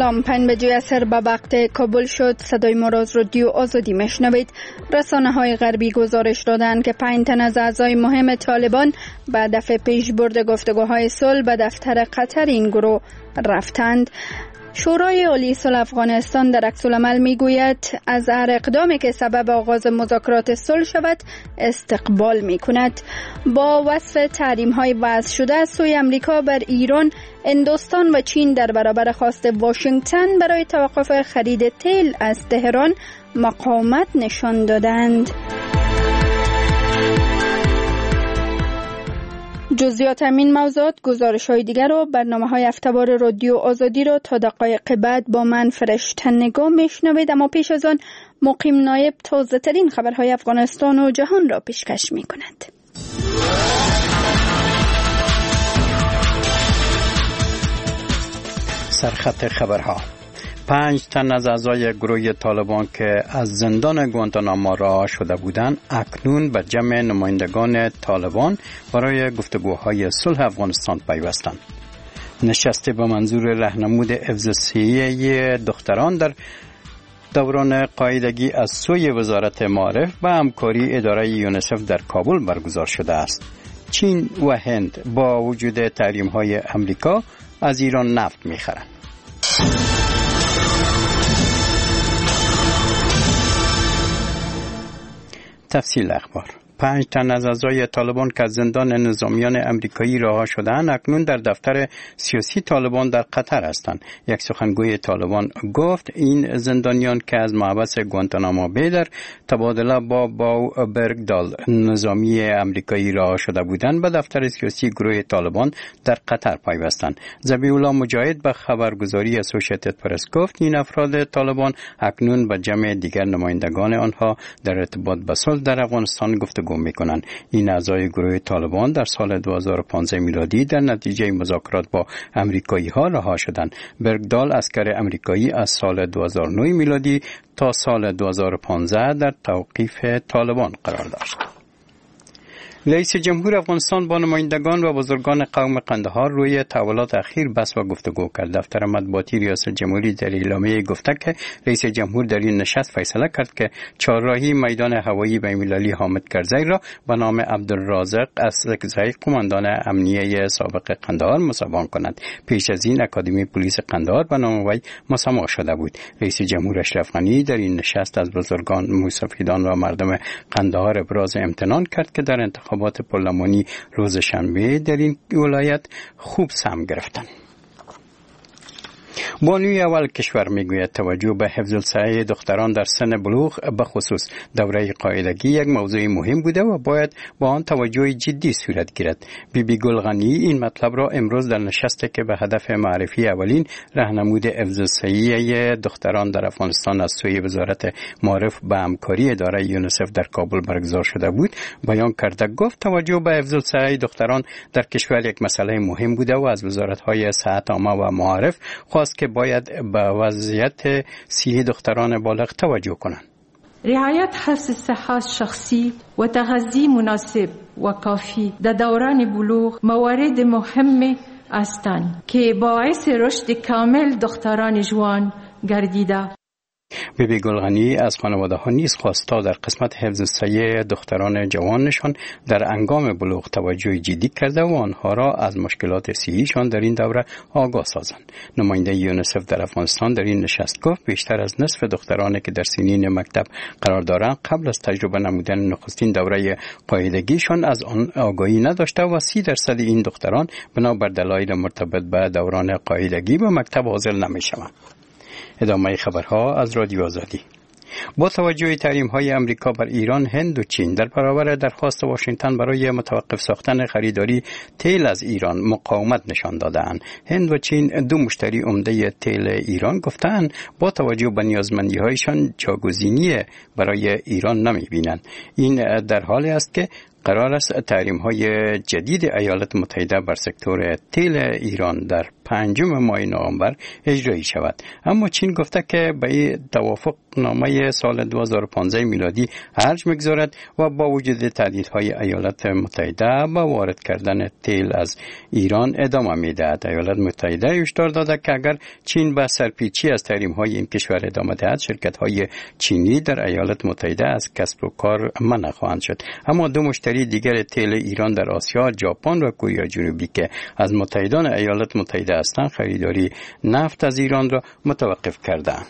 سلام، 5 بجه عصر به وقت کابل شد. صدای ما را از رادیو آزادی میشنوید. رسانه‌های غربی گزارش دادند که 5 تن از اعضای مهم طالبان به دفع پیشبرد گفتگوهای صلح به دفتر قطر این گروه رفتند. شورای عالی صلح افغانستان در عکس‌العمل میگوید از هر اقدامی که سبب آغاز مذاکرات صلح شود استقبال میکند. با وصف تحریم‌های وضع شده از سوی امریکا بر ایران، هندوستان و چین در برابر خواست واشنگتن برای توقف خرید تیل از تهران مقاومت نشان دادند. جزئیات همین موضوعات، گزارش‌های دیگر و برنامه‌های هفته‌وار رادیو آزادی را تا دقایق بعد با من فرشته نگاه میشنوید. اما پیش از آن مقیم نایب تازه‌ترین خبرهای افغانستان و جهان را پیشکش می‌کند. سرخط خبرها: 5 تن از اعضای گروه طالبان که از زندان گوانتانامو رها شده بودند اکنون به جمع نمایندگان طالبان برای گفتگوهای صلح افغانستان پیوستند. نشست به منظور راهنمود حفظ صحی دختران در دوران قاعدگی از سوی وزارت معارف و همکاری اداره یونیسف در کابل برگزار شده است. چین و هند با وجود تحریم‌های امریکا از ایران نفت می‌خرند. تفصیل اخبار: 5 تن از اعضای طالبان که از زندان نظامیان امریکایی رها شدند اکنون در دفتر سیاسی طالبان در قطر هستند. یک سخنگوی طالبان گفت این زندانیان که از محبس گوانتانامو بی در تبادله با برگدال نظامی امریکایی رها شده بودند به دفتر سیاسی گروه طالبان در قطر پیوستند. ذبیح الله مجاهد به خبرگزاری اسوسییتد پرس گفت این افراد طالبان اکنون به جمع دیگر نمایندگان آنها در ارتباط به صلح در افغانستان گفتگو میکنند. این اعضای گروه طالبان در سال 2015 میلادی در نتیجه مذاکرات با امریکایی ها رها شدند. برگدال اسکر امریکایی از سال 2009 میلادی تا سال 2015 در توقیف طالبان قرار داشت. رئیس جمهور افغانستان با نمایندگان و بزرگان قوم قندهار روی تحولات اخیر بحث و گفتگو کرد. دفتر مطبوعاتی ریاست جمهوری در اعلامیه گفته که رئیس جمهور در این نشست فیصله کرد که چهارراهی میدان هوایی بین‌المللی حامد کرزی را به نام عبدالرازق اصغزی قماندان امنیه سابق قندهار مسمار کند. پیش از این اکادمی پلیس قندهار به نام وی مسمار شده بود. رئیس جمهور اشرف غنی در این نشست از بزرگان موسفیدان و مردم قندهار ابراز امتنان کرد که در انتخابات پارلمانی روز شنبه در این ولایت خوب سهم گرفتند. بانوی اول کشور میگوید توجه به حفظ الصحه دختران در سن بلوغ به خصوص دوره قاعدگی یک موضوع مهم بوده و باید با آن توجه جدی صورت گیرد. بیبی گل غنی این مطلب را امروز در نشستی که به هدف معرفی اولین راهنمود حفظ الصحه دختران در افغانستان از سوی وزارت معارف به همکاری اداره یونیسف در کابل برگزار شده بود بیان کرده. گفت توجه به حفظ الصحه دختران در کشور یک مسئله مهم بوده و از وزارت‌های صحت عامه و معارف خواست که باید به وضعیت صحی دختران بالغ توجه کنند. رعایت حفظ الصحه الشخصی و تغذیه مناسب و کافی در دوران بلوغ موارد مهم هستند که باعث رشد کامل دختران جوان گردیده. بیبی گل غنی از خانواده ها نیز خواست تا در قسمت حفظ الصحه دختران جوانشان در هنگام بلوغ توجه جدی کرده و آنها را از مشکلات صحیشان در این دوره آگاه سازند. نماینده یونیسف در افغانستان در این نشست گفت بیشتر از نصف دخترانی که در سنین مکتب قرار دارند قبل از تجربه نمودن نخستین دوره قاعدگیشان از آن آگاهی نداشته و 30% این دختران بنابر دلایل مرتبط به دوران قاعدگی به مکتب حاضر نمی‌شوند. ادامه خبرها از رادیو آزادی. با توجه تحریم‌های امریکا بر ایران، هند و چین در برابر درخواست واشنگتن برای متوقف ساختن خریداری تیل از ایران مقاومت نشان دادند. هند و چین دو مشتری عمده تیل ایران گفتند با توجه به نیازمندی‌هایشان جاگزینی برای ایران نمی‌بینند. این در حالی است که قرار است تحریم‌های جدید ایالات متحده بر سکتور تیل ایران در 5 ماه نوامبر اجرایی شود. اما چین گفته که به این توافق نامه سال 2015 میلادی ارج میگذارد و با وجود تهدیدهای ایالات متحده با وارد کردن تیل از ایران ادامه میدهد. ایالات متحده هشدار داده که اگر چین به سرپیچی از تحریم‌های این کشور ادامه دهد، شرکت‌های چینی در ایالات متحده از کسب و کار منع خواهند شد. اما دو مشتری دیگر تیل ایران در آسیا، ژاپن و کره جنوبی که از متحدان ایالات متحده هستند، خریداری نفت از ایران را متوقف کردند.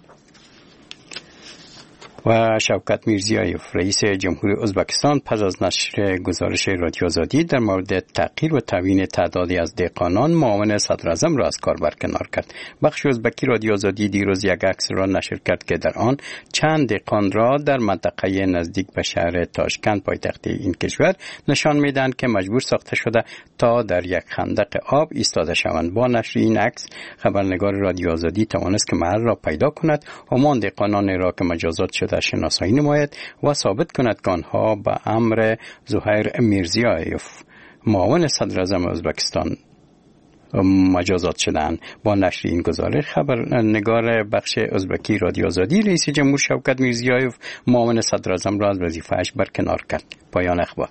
و شوکت میرزیایف رئیس جمهوری ازبکستان پس از نشر گزارش رادیو آزادی در مورد تغییر و تعیین تعدادی از دهقانان، معاون صدر اعظم را از کار برکنار کرد. بخش ازبکی رادیو آزادی دیروز یک عکس را نشر کرد که در آن چند دهقان را در منطقه نزدیک به شهر تاشکند پایتخت این کشور نشان میدهند که مجبور ساخته شده تا در یک خندق آب ایستاده شوند. با نشر این عکس خبرنگار رادیو آزادی توانست که محل را پیدا کند، همان دهقانان را که مجازات شده شناسایی نماید و ثابت کند که آنها به امر زهیر میرزیایف معاون صدر اعظم ازبکستان مجازات شدند. با نشر این گزارش خبرنگار بخش ازبکی رادیو آزادی رئیس جمهور شوکت میرزیایف معاون صدر اعظم را از وظیفه‌اش برکنار کرد. پایان اخبار.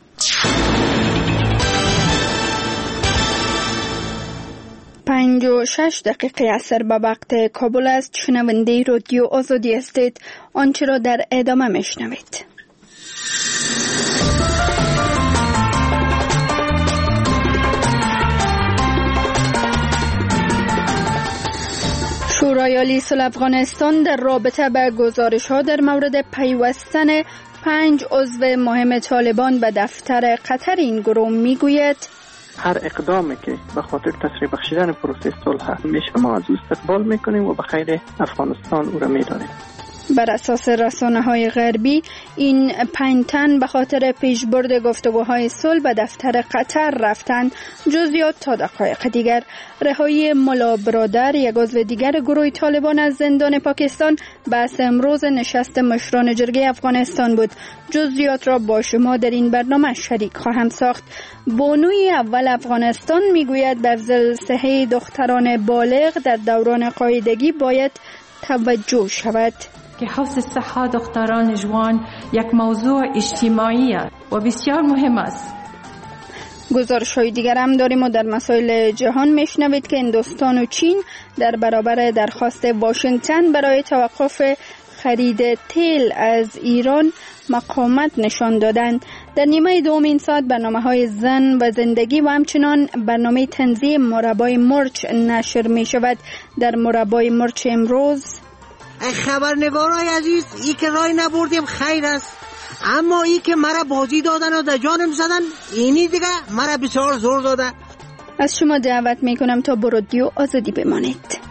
5:06 عصر به وقت کابل است. شنونده رادیو آزادی هستید. آنچه را در ادامه میشنوید. شورای عالی صلح افغانستان در رابطه به گزارش‌ها در مورد پیوستن 5 عضو مهم طالبان به دفتر قطر این گروه میگوید هر اقدامی که به خاطر تسریع بخشیدن پروسه صلح میشه ما از او استقبال میکنیم و به خیر افغانستان او را میداریم. بر اساس رسانه‌های غربی این 5 تن به خاطر پیشبرد گفتگوهای صلح به دفتر قطر رفتند. جزئیات تا دقایق دیگر. رهایی ملا برادر، یک عضو دیگر گروه طالبان از زندان پاکستان، بحث امروز نشست مشران جرگه افغانستان بود. جزئیات را با شما در این برنامه شریک خواهم ساخت. بانوی اول افغانستان میگوید به افضل صحه دختران بالغ در دوران قاعدگی باید توجه شود. که حفظ صحه دختران جوان یک موضوع اجتماعی است و بسیار مهم است. گزارش‌های دیگر هم داریم و در مسائل جهان میشنوید که هندوستان و چین در برابر درخواست واشنگتن برای توقف خرید تیل از ایران مقاومت نشان دادند. در نیمه دوم این ساعت برنامه‌های زن و زندگی و همچنان برنامه تنزیه مربای مرچ نشر می شود. در مربای مرچ امروز خبرنگارای عزیز، ای که رای نبردیم خیر است، اما ای که مرا بازی دادن و در جانم زدن، اینی دیگه مرا بسیار زور داده. از شما دعوت میکنم تا با رادیو آزادی بمانید.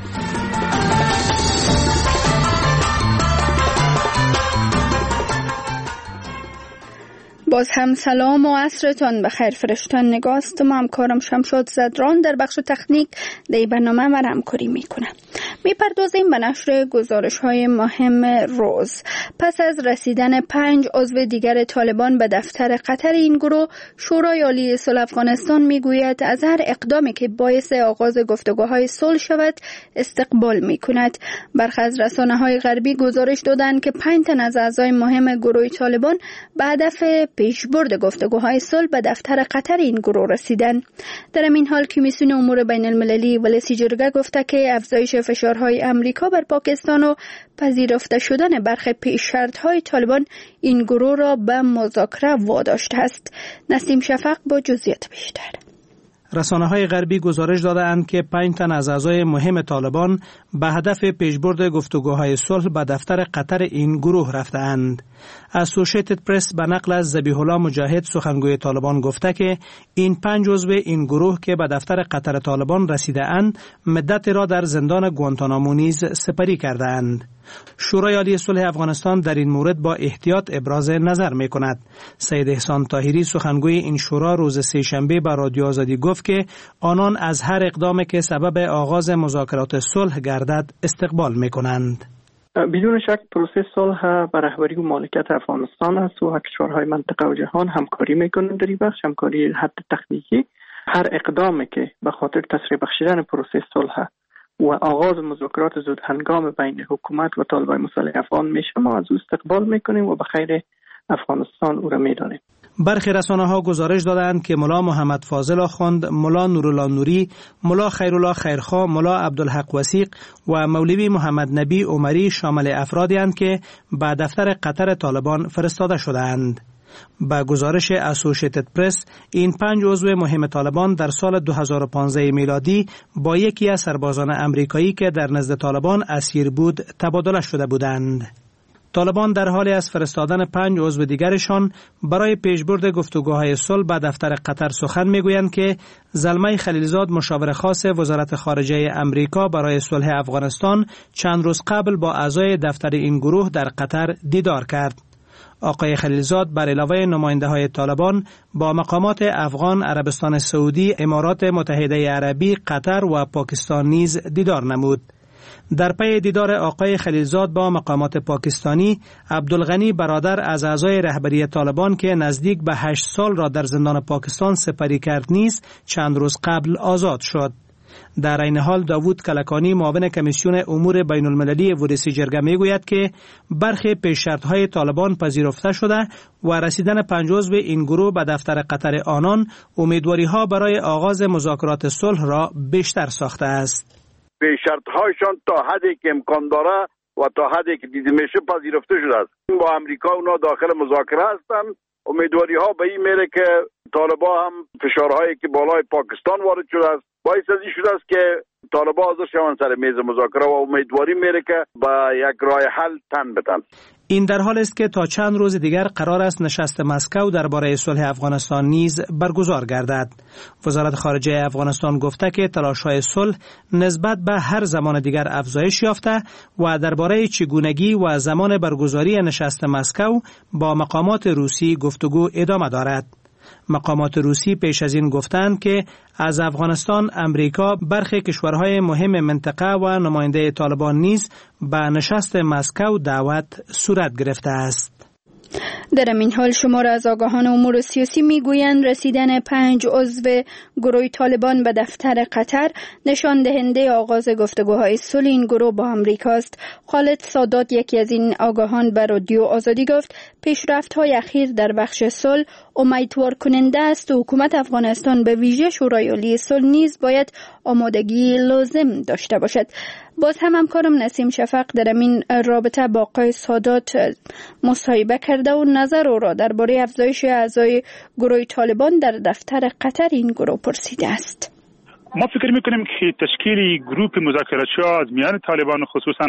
باز هم سلام و عصرتان بخیر. فرشتان نگاست و همکارم شمشاد زدران در بخش تکنیک در برنامه من همکاری میکنم. میپردازیم به نشر گزارش های مهم روز. پس از رسیدن 5 عضو دیگر طالبان به دفتر قطر این گروه، شورای عالی صلح افغانستان میگوید از هر اقدامی که باعث آغاز گفتگوهای صلح شود استقبال میکند. برخی از رسانه‌های غربی گزارش دادند که 5 تن از اعضای مهم گروه طالبان به هدف پیشبرد گفتگوهای صلح به دفتر قطر این گروه رسیدند. در این حال کمیسیون امور بین المللی ولسی جرگه گفته که افزایش فشارهای امریکا بر پاکستان و پذیرفته شدن برخی پیش شرط‌های طالبان این گروه را به مذاکره واداشته است. نسیم شفق با جزئیات بیشتر. رسانه‌های غربی گزارش داده‌اند که 5 تن از اعضای مهم طالبان به هدف پیشبرد گفتگوهای صلح به دفتر قطر این گروه رفته‌اند. اسوسییتد پرس به نقل از ذبیح الله مجاهد سخنگوی طالبان گفته که این 5 عضو این گروه که به دفتر قطر طالبان رسیده‌اند مدت را در زندان گوانتانامو نیز سپری کرده‌اند. شورای عالی صلح افغانستان در این مورد با احتیاط ابراز نظر می‌کند. سید احسان طاهری سخنگوی این شورا روز سه‌شنبه به رادیو آزادی گفت که آنان از هر اقدامی که سبب آغاز مذاکرات صلح گردد استقبال می‌کنند. بدون شک پروسه صلح به رهبری و مالکیت افغانستان است و کشورهای منطقه و جهان همکاری میکنند در این بخش، همکاری حد تکنیکی هر اقدامی که به خاطر تسریع بخشیدن پروسه صلح و آغاز مذاکرات زود هنگام بین حکومت و طالبان مسلح افغان میشه، ما از او استقبال میکنیم و به خیر افغانستان او را میدانیم. برخی رسانه‌ها گزارش دادند که ملا محمد فاضل آخوند، ملا نورالله نوری، ملا خیرالله خیرخواه، ملا عبدالحق وثیق و مولوی محمد نبی عمری شامل افرادی اند که به دفتر قطر طالبان فرستاده شده‌اند. با گزارش اسوشیتد پرس، این 5 عضو مهم طالبان در سال 2015 میلادی با یکی از سربازان امریکایی که در نزد طالبان اسیر بود تبادله شده بودند. طالبان در حال از فرستادن 5 عضو دیگرشان برای پیشبرد گفتگوهای صلح به دفتر قطر سخن میگویند که زلمه خلیلزاد مشاور خاص وزارت خارجه امریکا برای صلح افغانستان چند روز قبل با اعضای دفتر این گروه در قطر دیدار کرد. آقای خلیلزاد بر علاوه نماینده های طالبان با مقامات افغان، عربستان سعودی، امارات متحده عربی، قطر و پاکستان نیز دیدار نمود. در پی دیدار آقای خلیلزاد با مقامات پاکستانی، عبدالغنی برادر از اعضای رهبری طالبان که نزدیک به 8 سال را در زندان پاکستان سپری کرد نیز چند روز قبل آزاد شد. در این حال داوود کلکانی معاون کمیسیون امور بین المللی ورودی جرگه میگوید که برخی پیش‌شرط‌های طالبان پذیرفته شده و رسیدن 5 عضو این گروه به دفتر قطر آنان امیدواری‌ها برای آغاز مذاکرات صلح را بیشتر ساخته است. پیش‌شرط‌هایشان تا حدی که امکان داره و تا حدی که دیده میشه پذیرفته شده است. با امریکا اونا داخل مذاکره هستند. امیدواری‌ها به این میره که طالبان هم فشارهایی که بالای پاکستان وارد شده است باعث از این شده است که طالبان حاضر شوند سر میز مذاکره و امیدواری میره که با یک راه حل تن بدن. این در حال است که تا چند روز دیگر قرار است نشست مسکو درباره صلح افغانستان نیز برگزار گردد. وزارت خارجه افغانستان گفته که تلاش‌های صلح نسبت به هر زمان دیگر افزایش یافته و درباره چگونگی و زمان برگزاری نشست مسکو با مقامات روسی گفتگو ادامه دارد. مقامات روسی پیش از این گفتند که از افغانستان امریکا برخی کشورهای مهم منطقه و نماینده طالبان نیز به نشست مسکو دعوت صورت گرفته است. در این حال شمار از آگاهان امور سیاسی میگویند رسیدن 5 عضو گروه طالبان به دفتر قطر نشان دهنده آغاز گفتگوهای صلح این گروه با آمریکا است. خالد سادات یکی از این آگاهان به رادیو آزادی گفت پیشرفت‌های اخیر در بخش صلح امیدوار کننده است و حکومت افغانستان به ویژه شورای عالی صلح نیز باید آمادگی لازم داشته باشد. باز هم همکارم نسیم شفق در این رابطه با آقای سادات مصاحبه کرده و نظر او را درباره افزایش اعضای گروه طالبان در دفتر قطر این گروه پرسیده است. ما فکر میکنیم که تشکیل گروه مذاکرات‌ها از میان طالبان خصوصا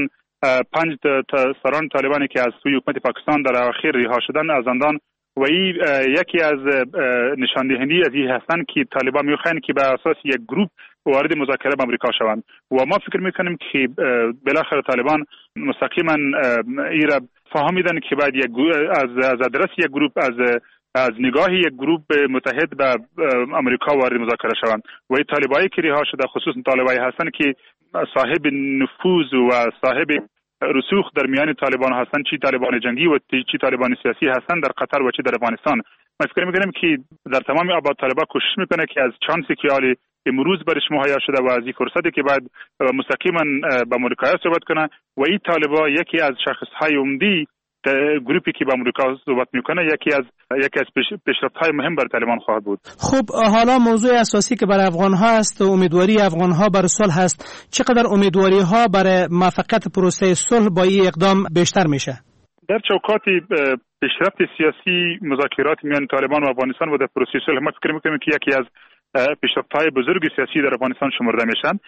5 سران طالبانی که از سوی حکومت پاکستان در اخیر رها شدن از زندان و این یکی از نشاندهنی از این هستند که طالبان میخواهند که بر اساس یک گروه وارد مذاکره با امریکا شوند و ما فکر میکنیم که بالاخره طالبان مستقیما این را فهمیدن که باید از ادرس یک گروه از نگاه یک گروه متحد به امریکا وارد مذاکره شوند و این طالبایی که رها شده خصوصا طالبایی هستند که صاحب نفوذ و صاحب رسوخ در میان طالبان هستند، چی طالبان جنگی و چی طالبان سیاسی هستند در قطر و چی در افغانستان. ما فکر میکنیم که در تمام آباد طالبان کوشش میکنه که از چانسی که حالی امروز برش مهیا شده و از این فرصتی که بعد مستقیما با امریکا صحبت کنه و این طالبان یکی از شاخصهای عمده گروپی که با امریکا صحبت میکنه یکی از پیشرفت‌های مهم برای طالبان خواهد بود. خب حالا موضوع اساسی که برای افغان‌ها است امیدواری افغان‌ها برای صلح است. چقدر امیدواری‌ها برای موفقیت پروسه صلح با این اقدام بیشتر میشه؟ در چوکات پیشرفت سیاسی مذاکرات میان طالبان و افغانستان و در پروسه صلح ما فکر میکنیم که یکی از پیشرفت‌های بزرگ سیاسی در افغانستان شمرده میشن.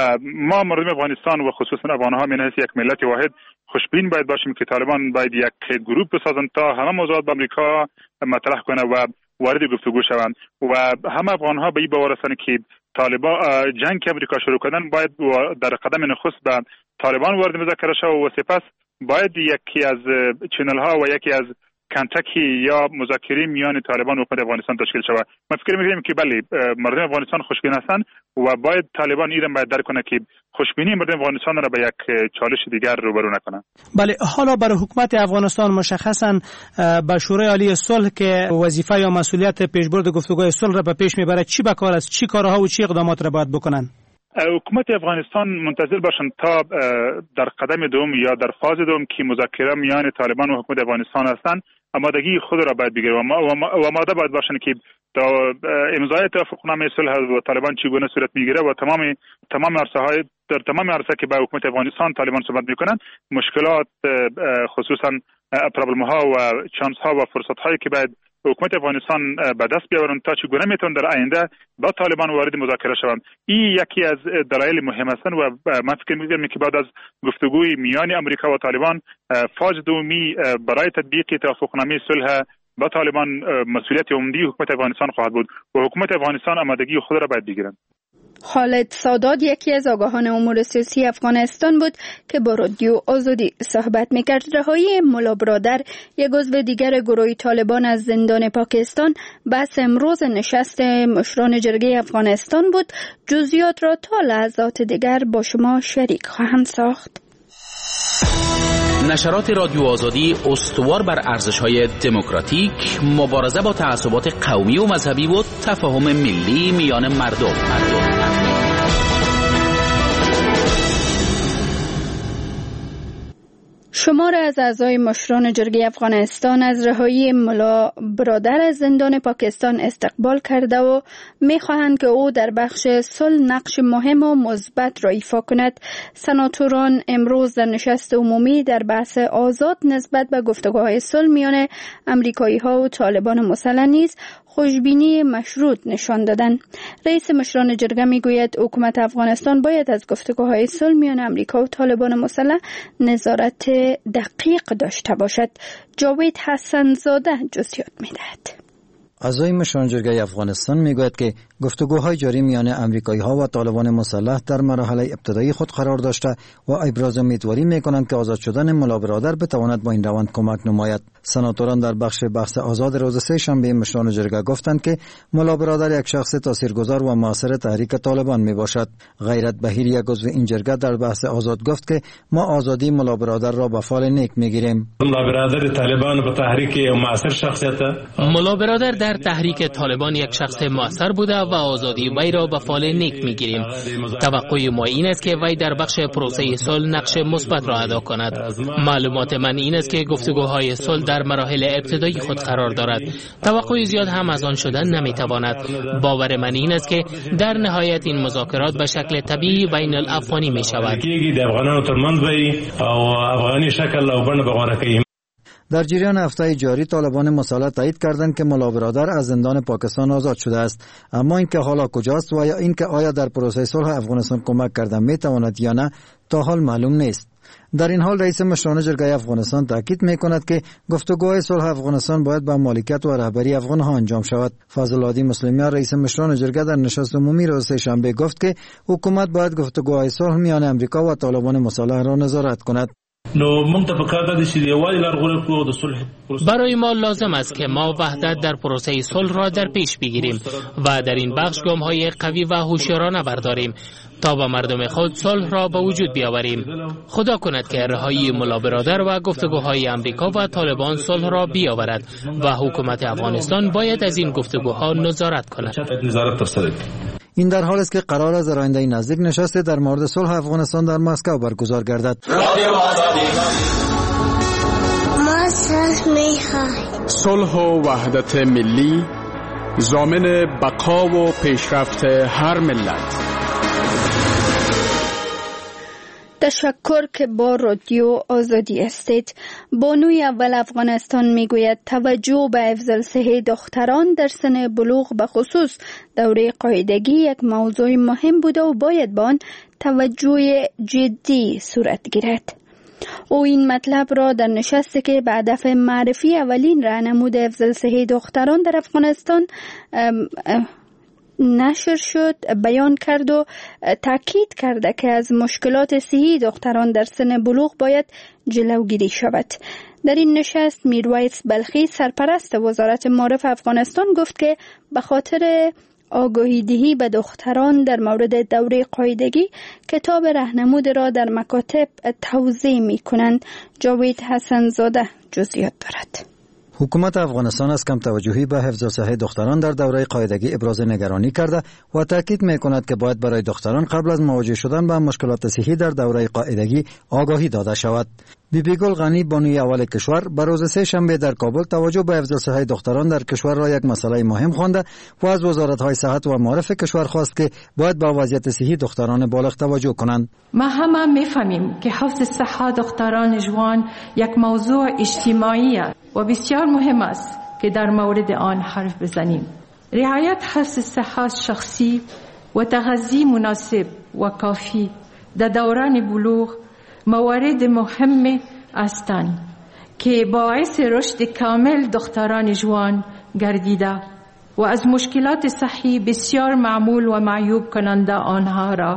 ما مردم افغانستان و خصوصا افغان‌ها من حیث یک ملت واحد خوشبین باید باشیم که طالبان باید یک گروه بسازند تا همه موضوعات با امریکا مطرح کنه و وارد گفتگو شوند و همه افغان‌ها به این باور هستند که طالبان جنگ که امریکا شروع کردن باید در قدم نخست به طالبان وارد مذاکره شود و سپس باید یکی از چنل ها و یکی از کنتکی یا مذاکره میان طالبان و حکومت افغانستان تشکیل شود. من فکر می‌کنم که بله مردم افغانستان خوشبین هستند و باید طالبان ایران باید درک کنه که خوشبینی مردم افغانستان را به یک چالش دیگر روبرو نکنه. بله، حالا برای حکومت افغانستان مشخصاً با شورای عالی صلح که وظیفه یا مسئولیت پیشبرد گفتگوهای صلح را به پیش میبره، چی به کار است، چی کارها و چی اقدامات را باید بکنن؟ حکومت افغانستان منتظر باشند تا در قدم دوم یا در فاز دوم که مذاکره میان طالبان و حکومت افغانستان هستند آمادگی خود را باید بگیرند و آماده باید باشند که تا امضای توافقنامه صلح و طالبان چگونه صورت میگیره و تمام عرصه‌های در تمام عرصه که با حکومت افغانستان طالبان صحبت میکنند مشکلات خصوصا پرابلم ها و چانس ها و فرصت هایی که باید حکومت افغانستان به دست بیاورند تا چگونه میتونن در آینده با طالبان وارد مذاکره شوند. این یکی از دلایل مهم هستند و من فکر می‌کنم که بعد از گفتگوی میان امریکا و طالبان فاز دومی برای تطبیق توافقنامه صلح با طالبان مسئولیت عمده حکومت افغانستان خواهد بود و حکومت افغانستان آمادگی خود را باید بگیرند. خالد سادات یکی از آگاهان امور سیاسی افغانستان بود که با رادیو آزادی صحبت میکرد. رهایی ملا برادر، یک عضو دیگر گروه طالبان از زندان پاکستان، بحث امروز نشست مشران جرگه افغانستان بود. جزئیات را تا لحظات دیگر با شما شریک خواهم ساخت. نشرات رادیو آزادی استوار بر ارزش‌های دموکراتیک، مبارزه با تعصبات قومی و مذهبی و تفاهم ملی میان مردم. شمار از اعضای مشران جرگه افغانستان از رهایی ملا برادر از زندان پاکستان استقبال کرده و می‌خواهند که او در بخش صلح نقش مهم و مثبت را ایفا کند. سناتوران امروز در نشست عمومی در بحث آزاد نسبت به گفتگوهای صلح میان امریکایی‌ها و طالبان مسلح نیز خوشبینی مشروط نشان دادند. رئیس مشران جرگه میگوید حکومت افغانستان باید از گفتگوهای صلح میان امریکا و طالبان مسلح نظارت دقیق داشته باشد. جاوید حسن زاده جزئیات میدهد. اعضای مشران جرگه افغانستان میگوید که گفتگوهای جاری میان امریکایی‌ها و طالبان مسلح در مراحل ابتدایی خود قرار داشته و ابراز امیدواری میکنند که آزاد شدن ملا برادر بتواند با این روند کمک نماید. سناتوران در بحث آزاد روز سه شنبه مشران جرگه گفتند که ملا برادر یک شخص تاثیرگذار و موثر تحریک طالبان میباشد. غیرت بهیر، یک عضو این جرگه، در بحث آزاد گفت که ما آزادی ملا برادر را به فال نیک میگیریم. ملا برادر طالبان به تحریک موثر شخصیت، ملا برادر در تحریک طالبان یک شخص موثر بوده و آزادی وی را به فال نیک میگیریم. توقع ما این است که وی در بخش پروسه صلح نقش مثبت را ادا کند. معلومات من این است که گفتگوهای صلح در مراحل ابتدایی خود قرار دارد. توقع زیاد هم از آن شدن نمیتواند. باور من این است که در نهایت این مذاکرات به شکل طبیعی بین الافغانی می شود. در جریان هفته جاری طالبان مسلح تایید کردند که ملا برادر از زندان پاکستان آزاد شده است، اما اینکه حالا کجاست و یا اینکه آیا در پروسه صلح افغانستان کمک کردن میتواند یا نه تا حال معلوم نیست. در این حال رئیس مشران جرگه افغانستان تاکید میکند که گفتگوهای صلح افغانستان باید با مالکیت و رهبری افغانها انجام شود. فضل الهادی مسلمیان رئیس مشران جرگه در نشست عمومی روز سه شنبه گفت که حکومت باید گفتگوهای صلح میان امریکا و طالبان مسلح را نظارت کند. برای ما لازم است که ما وحدت در پروسه صلح را در پیش بگیریم و در این بخش گام‌های قوی و هوشیارانه برداریم تا با مردم خود صلح را به وجود بیاوریم. خدا کند که رهایی ملا برادر و گفتگوهای امریکا و طالبان صلح را بیاورد و حکومت افغانستان باید از این گفتگوها نظارت کند. این در حال است که قرار است در آینده نزدیک نشست در مورد صلح افغانستان در مسکو برگزار گردد. ما صلح می‌خواهیم. صلح و وحدت ملی ضامن بقا و پیشرفت هر ملت. تشکر که با رادیو آزادی هستید. بانوی اول افغانستان میگوید توجه به افضل صحه دختران در سن بلوغ به خصوص دوره قاعدگی یک موضوع مهم بوده و باید به آن توجه جدی صورت گیرد. او این مطلب را در نشستی که به هدف معرفی اولین راهنمود افضل صحه دختران در افغانستان نشر شد بیان کرد و تاکید کرده که از مشکلات صحی دختران در سن بلوغ باید جلوگیری شود. در این نشست میرویس بلخی سرپرست وزارت معارف افغانستان گفت که به خاطر آگاهی دهی به دختران در مورد دوره قاعدگی کتاب راهنمود را در مکاتب توزیع می کنند. جاوید حسن زاده جزئیات دارد. حکومت افغانستان از کم توجهی به حفظ صحت دختران در دوره قاعدگی ابراز نگرانی کرده و تاکید می‌کند که باید برای دختران قبل از مواجه شدن با مشکلات صحی در دوره قاعدگی آگاهی داده شود. بیبی گل غنی بانوی اول کشور به روز سه شنبه در کابل توجه به حفظ صحت دختران در کشور را یک مسئله مهم خوانده و از وزارت‌های صحت و معارف کشور خواست که باید به وضعیت صحی دختران بالغ توجه کنند. ما همه می‌فهمیم که حفظ صحت دختران جوان یک موضوع اجتماعی است و بسیار مهم است که در مورد آن حرف بزنیم. رعایت حفظ صحت شخصی و تغذیه مناسب و کافی در دوران بلوغ موارد مهم هستند که باعث رشد کامل دختران جوان گردیده و از مشکلات صحی بسیار معمول و معیوب کننده آنها را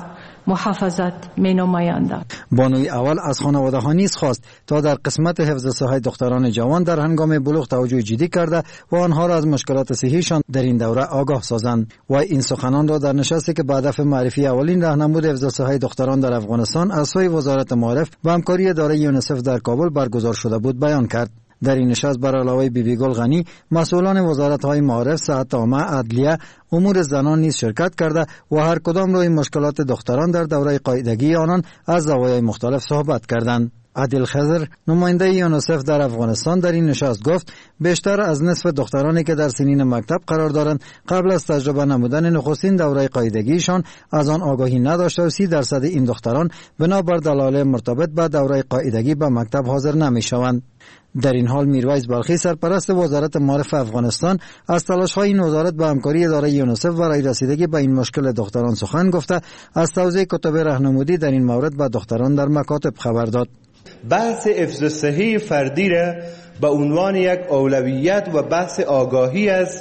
محافظت می نمایند. بانوی اول از خانواده ها نیز خواست تا در قسمت حفظ صحت دختران جوان در هنگام بلوغ توجه جدی کرده و آنها را از مشکلات صحیشان در این دوره آگاه سازند. و این سخنان را در نشستی که به هدف معرفی اولین راهنمود حفظ صحت دختران در افغانستان از سوی وزارت معارف و همکاری اداره یونیسف در کابل برگزار شده بود بیان کرد. در این نشست بر علاوه بیبی گل غنی مسئولان وزارت‌های معارف، صحت عامه، عدلیه، امور زنان نیز شرکت کرده و هر کدام روی مشکلات دختران در دوره قاعدگی آنان از زوایای مختلف صحبت کردند. عادل خضر نماینده یونیسف در افغانستان در این نشست گفت بیشتر از نصف دخترانی که در سنین مکتب قرار دارند قبل از تجربه نمودن نخستین دوره قاعدگیشان از آن آگاهی نداشته و 30% این دختران بنابر دلایل مرتبط با دوره قاعدگی به مکتب حاضر نمی‌شوند. در این حال میرویس بلخی سرپرست وزارت معارف افغانستان از تلاش‌های این وزارت به همکاری اداره یونیسف برای رسیدگی به این مشکل دختران سخن گفته از توزیع کتب راهنمودی در این مورد به دختران در مکاتب خبر داد. بحث حفظ صحی فردی را به عنوان یک اولویت و بحث آگاهی از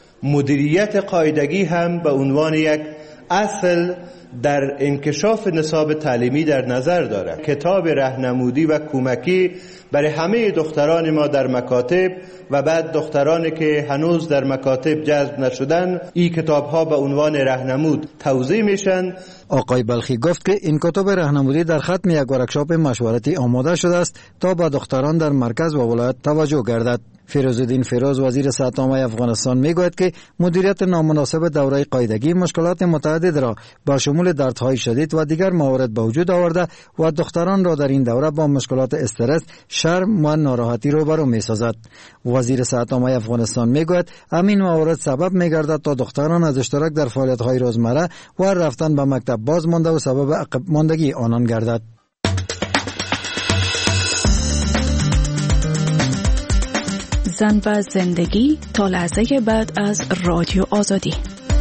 مدیریت قاعدگی هم به عنوان یک اصل در انکشاف نصاب تعلیمی در نظر دارد. کتاب راهنمودی و کمکی برای همه دختران ما در مکاتب و بعد دخترانی که هنوز در مکاتب جذب نشدن این کتاب ها به عنوان راهنمود توزیع میشن. آقای بلخی گفت که این کتاب راهنمودی در ختم یک ورکشاپ مشورتی آماده شده است تا به دختران در مرکز و ولایت توجه گردد. فیروزالدین فیروز وزیر صحت عامه افغانستان میگوید که مدیریت نامناسب دوره قاعدگی مشکلات متعدد را با شمول دردهای شدید و دیگر موارد به وجود آورده و دختران را در این دوره با مشکلات استرس، شرم و ناراحتی روبرو می‌سازد. وزیر صحت عامه افغانستان میگوید همین موارد سبب می‌گردد تا دختران از اشتراک در فعالیت‌های روزمره و رفتن به مکتب باز مانده و سبب عقب ماندگی آنان گردد. زن و زندگی تا لحظه بعد از رادیو آزادی.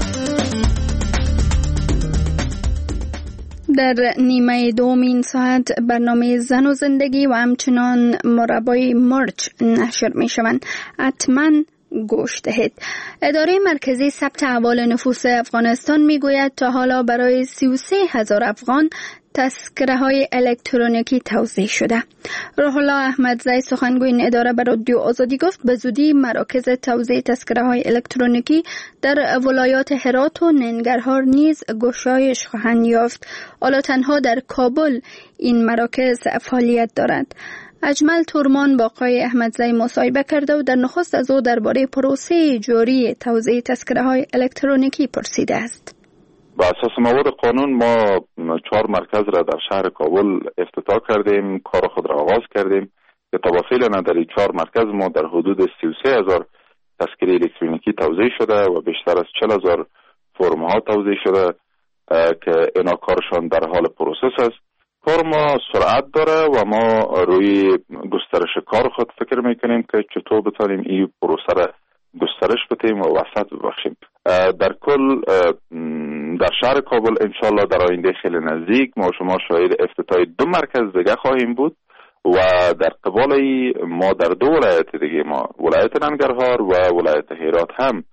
در نیمه دوم این ساعت برنامه زن و زندگی و همچنان مربای مرچ نشر می شوند. حتما گوش دهید. اداره مرکزی ثبت احوال نفوس افغانستان می گوید تا حالا برای 33,000 افغان تذکره های الکترونیکی توزیع شده. روح الله احمدزی سخنگوی این اداره به رادیو آزادی گفت به زودی مراکز توزیع تذکره های الکترونیکی در ولایات هرات و ننگرهار نیز گشایش خواهند یافت. حالا تنها در کابل این مراکز فعالیت دارد. اجمل تورمان با آقای احمدزی مصاحبه کرده و در نخست از او درباره پروسه جاری توزیع تذکره های الکترونیکی پرسیده است. با اساس مواد قانون ما 4 مرکز را در شهر کابل افتتاح کردیم، کار خود را آغاز کردیم که تا به فعلا در این 4 مرکز ما در حدود 33,000 تذکره الکترونیکی توزیع شده و بیشتر از 40,000 فرم ها توزیع شده که اینا کارشان در حال پروسس است. کار ما سرعت داره و ما روی گسترش کار خود فکر میکنیم که چطور بتانیم این پروسه را گسترش بدیم و وسعت ببخشیم. در کل در شهر کابل انشالله در آینده خیلی نزدیک ما شما شاهد افتتاح 2 مرکز دیگه خواهیم بود و در قبال ما در 2 ولایت دیگه ما ولایت ننگرهار و ولایت هرات هم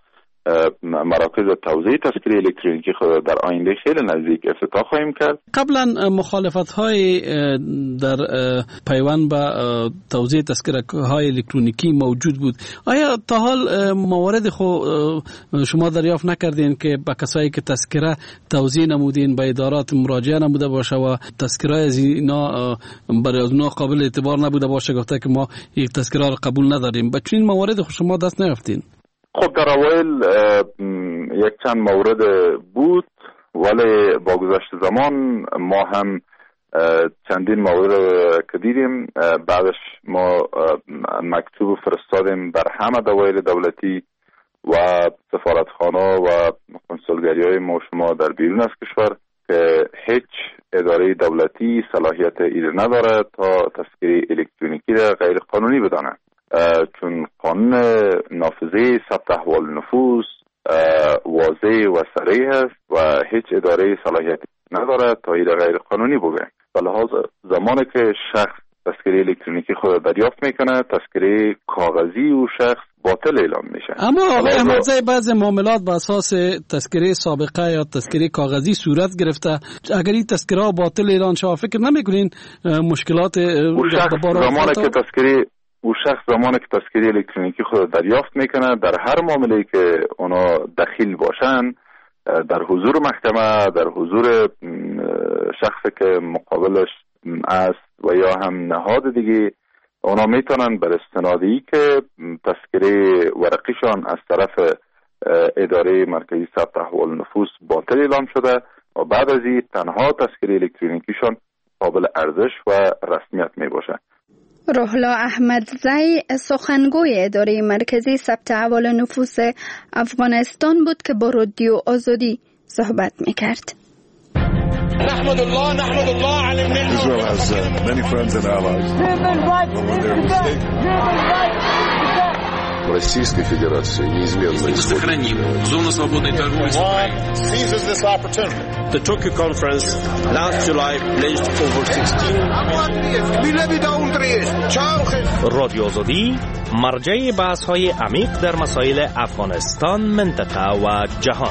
مراکز توزیع تذکره الکترونیکی خود در آینده خیلی نزدیک افتتاح خواهیم کرد. قبلا مخالفت های در پیوند به توزیع تذکره های الکترونیکی موجود بود. آیا تا حال موارد شما دریافت نکردین که با کسایی که تذکره توزیع نمودین به ادارات مراجعه نموده باشه و تذکره از اینا برای از اونا قابل اعتبار نبوده باشه، گفته که ما یک تذکره را قبول نداریم؟ با چنین موارد شما دست نیافتین؟ خب در اوایل یک چند مورد بود، ولی با گذشت زمان ما هم چندین مورد که دیدیم. بعدش ما مکتوب فرستادیم در همه دوایر دولتی و سفارتخانه و کنسولگری‌های ما شما در بیرون از کشور که هیچ اداره دولتی صلاحیت این نداره تا تذکره الکترونیکی را غیر قانونی بدانه، چون قانون نافذه ثبت احوال نفوس واضح و صریح است و هیچ اداره صلاحیت نداره تا این غیر قانونی بگه. به لحاظ زمانی که شخص تذکره الکترونیکی خود دریافت میکنه، تذکره کاغذی و شخص باطل اعلام میشه. اما آقای احمدزی بعض معاملات به اساس تذکره سابقه یا تذکره کاغذی صورت گرفته. اگر این تذکره باطل اعلان شود فکر نمیکنین مشکلات زمانی که تذکره الکترونیکی خود دریافت میکنه، در هر معامله‌ای که اونا دخیل باشن، در حضور محکمه، در حضور شخصی که مقابلش است و یا هم نهاد دیگه، اونا میتونن بر استنادی که تذکره ورقیشان از طرف اداره مرکزی ثبت احوال نفوس باطل اعلام شده و بعد از این تنها تذکره الکترونیکیشان قابل ارزش و رسمیت میباشه. روحلا احمدزی سخنگوی اداره مرکزی ثبت احوال نفوس افغانستان بود که با رادیو آزادی صحبت میکرد. نحمد الله على النعمة. Israel has many friends and allies. Российской Федерации неизменно сохраним зону свободной торговли с Украиной. Seizes this opportunity. The Tokyo conference last July pledged over 16. رادیو آزادی مرجع بحث‌های عمیق در مسائل افغانستان، منطقه و جهان.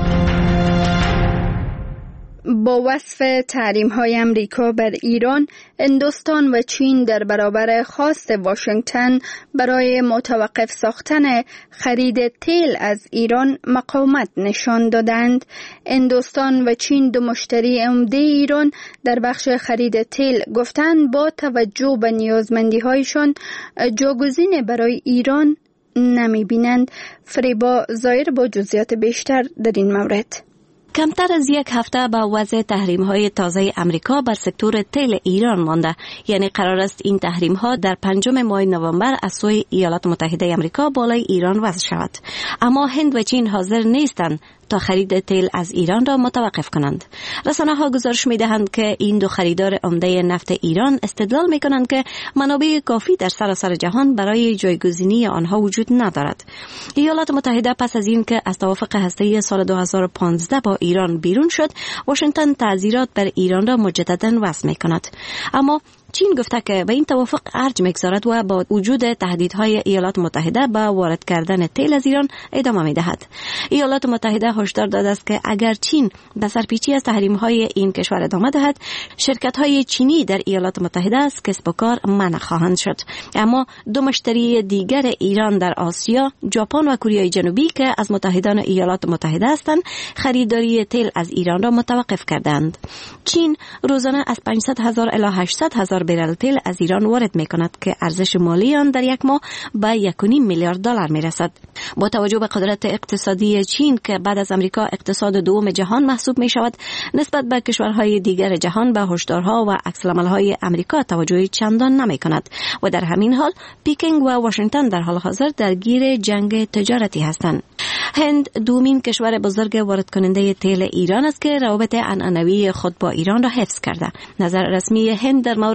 با وصف تحریم‌های امریکا بر ایران، هندوستان و چین در برابر خواست واشنگتن برای متوقف ساختن خرید تیل از ایران مقاومت نشان دادند. هندوستان و چین، دو مشتری عمده ایران در بخش خرید تیل، گفتند با توجه به نیازمندی‌هایشان جاگزین برای ایران نمی‌بینند. فریبا زایر با جزئیات بیشتر در این مورد. کمتر از یک هفته با وضع تحریم‌های تازه امریکا بر سکتور تیل ایران مانده. یعنی قرار است این تحریم‌ها در 5 ماه نوامبر از سوی ایالات متحده آمریکا بالای ایران وضع شود. اما هند و چین حاضر نیستند تا خرید تیل از ایران را متوقف کنند. رسانه‌ها گزارش می‌دهند که این دو خریدار عمده نفت ایران استدلال می‌کنند که منابع کافی در سراسر جهان برای جایگزینی آنها وجود ندارد. ایالات متحده پس از این که از توافق هسته‌ای سال 2015 با ایران بیرون شد، واشنگتن تعزیرات بر ایران را مجدداً وضع می‌کند. اما چین گفته که به این توافق ارج می‌گذارد و با وجود تهدیدهای ایالات متحده به وارد کردن تیل از ایران ادامه می‌دهد. ایالات متحده هشدار داده است که اگر چین به سرپیچی از تحریم‌های این کشور ادامه دهد، شرکت‌های چینی در ایالات متحده از کسب و کار منع خواهند شد. اما دو مشتری دیگر ایران در آسیا، ژاپن و کره جنوبی که از متحدان ایالات متحده هستند، خریداری تیل از ایران را متوقف کردند. چین روزانه از 500,000 الی 800,000 برل تیل از ایران وارد می‌کند که ارزش مالی آن در یک ماه به 1.5 میلیارد دلار می‌رسد. با توجه به قدرت اقتصادی چین که بعد از امریکا اقتصاد دوم جهان محسوب می‌شود، نسبت به کشورهای دیگر جهان به هشدارها و عکس‌العمل‌های امریکا توجه چندان نمی‌کند و در همین حال پکینگ و واشنگتن در حال حاضر درگیر جنگ تجارتی هستند. هند دومین کشور بزرگ وارد کننده تیل ایران است که روابط عنعنوی خود با ایران را حفظ کرده. نظر رسمی هند در مورد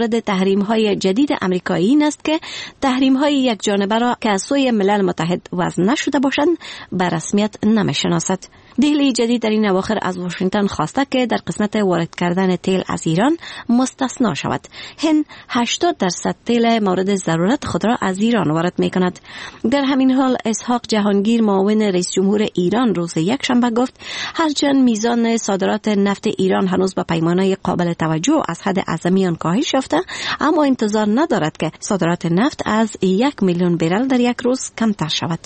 مورد تحریم‌های جدید امریکایی این است که تحریم‌های یک جانبه را که از سوی ملل متحد وضع نشده باشند به رسمیت نمی‌شناسد. دهلی جدید در این اواخر از واشنگتن خواسته که در قسمت وارد کردن تیل از ایران مستثنا شود. هند 80% تیل مورد ضرورت خود را از ایران وارد می‌کند. در همین حال اسحاق جهانگیر معاون رئیس جمهور ایران روز یکشنبه گفت هرچند میزان صادرات نفت ایران هنوز به پیمانه قابل توجه از حد اعظمی آن کاهش یافته، اما انتظار ندارد که صادرات نفت از 1 میلیون برل در یک روز کمتر شود.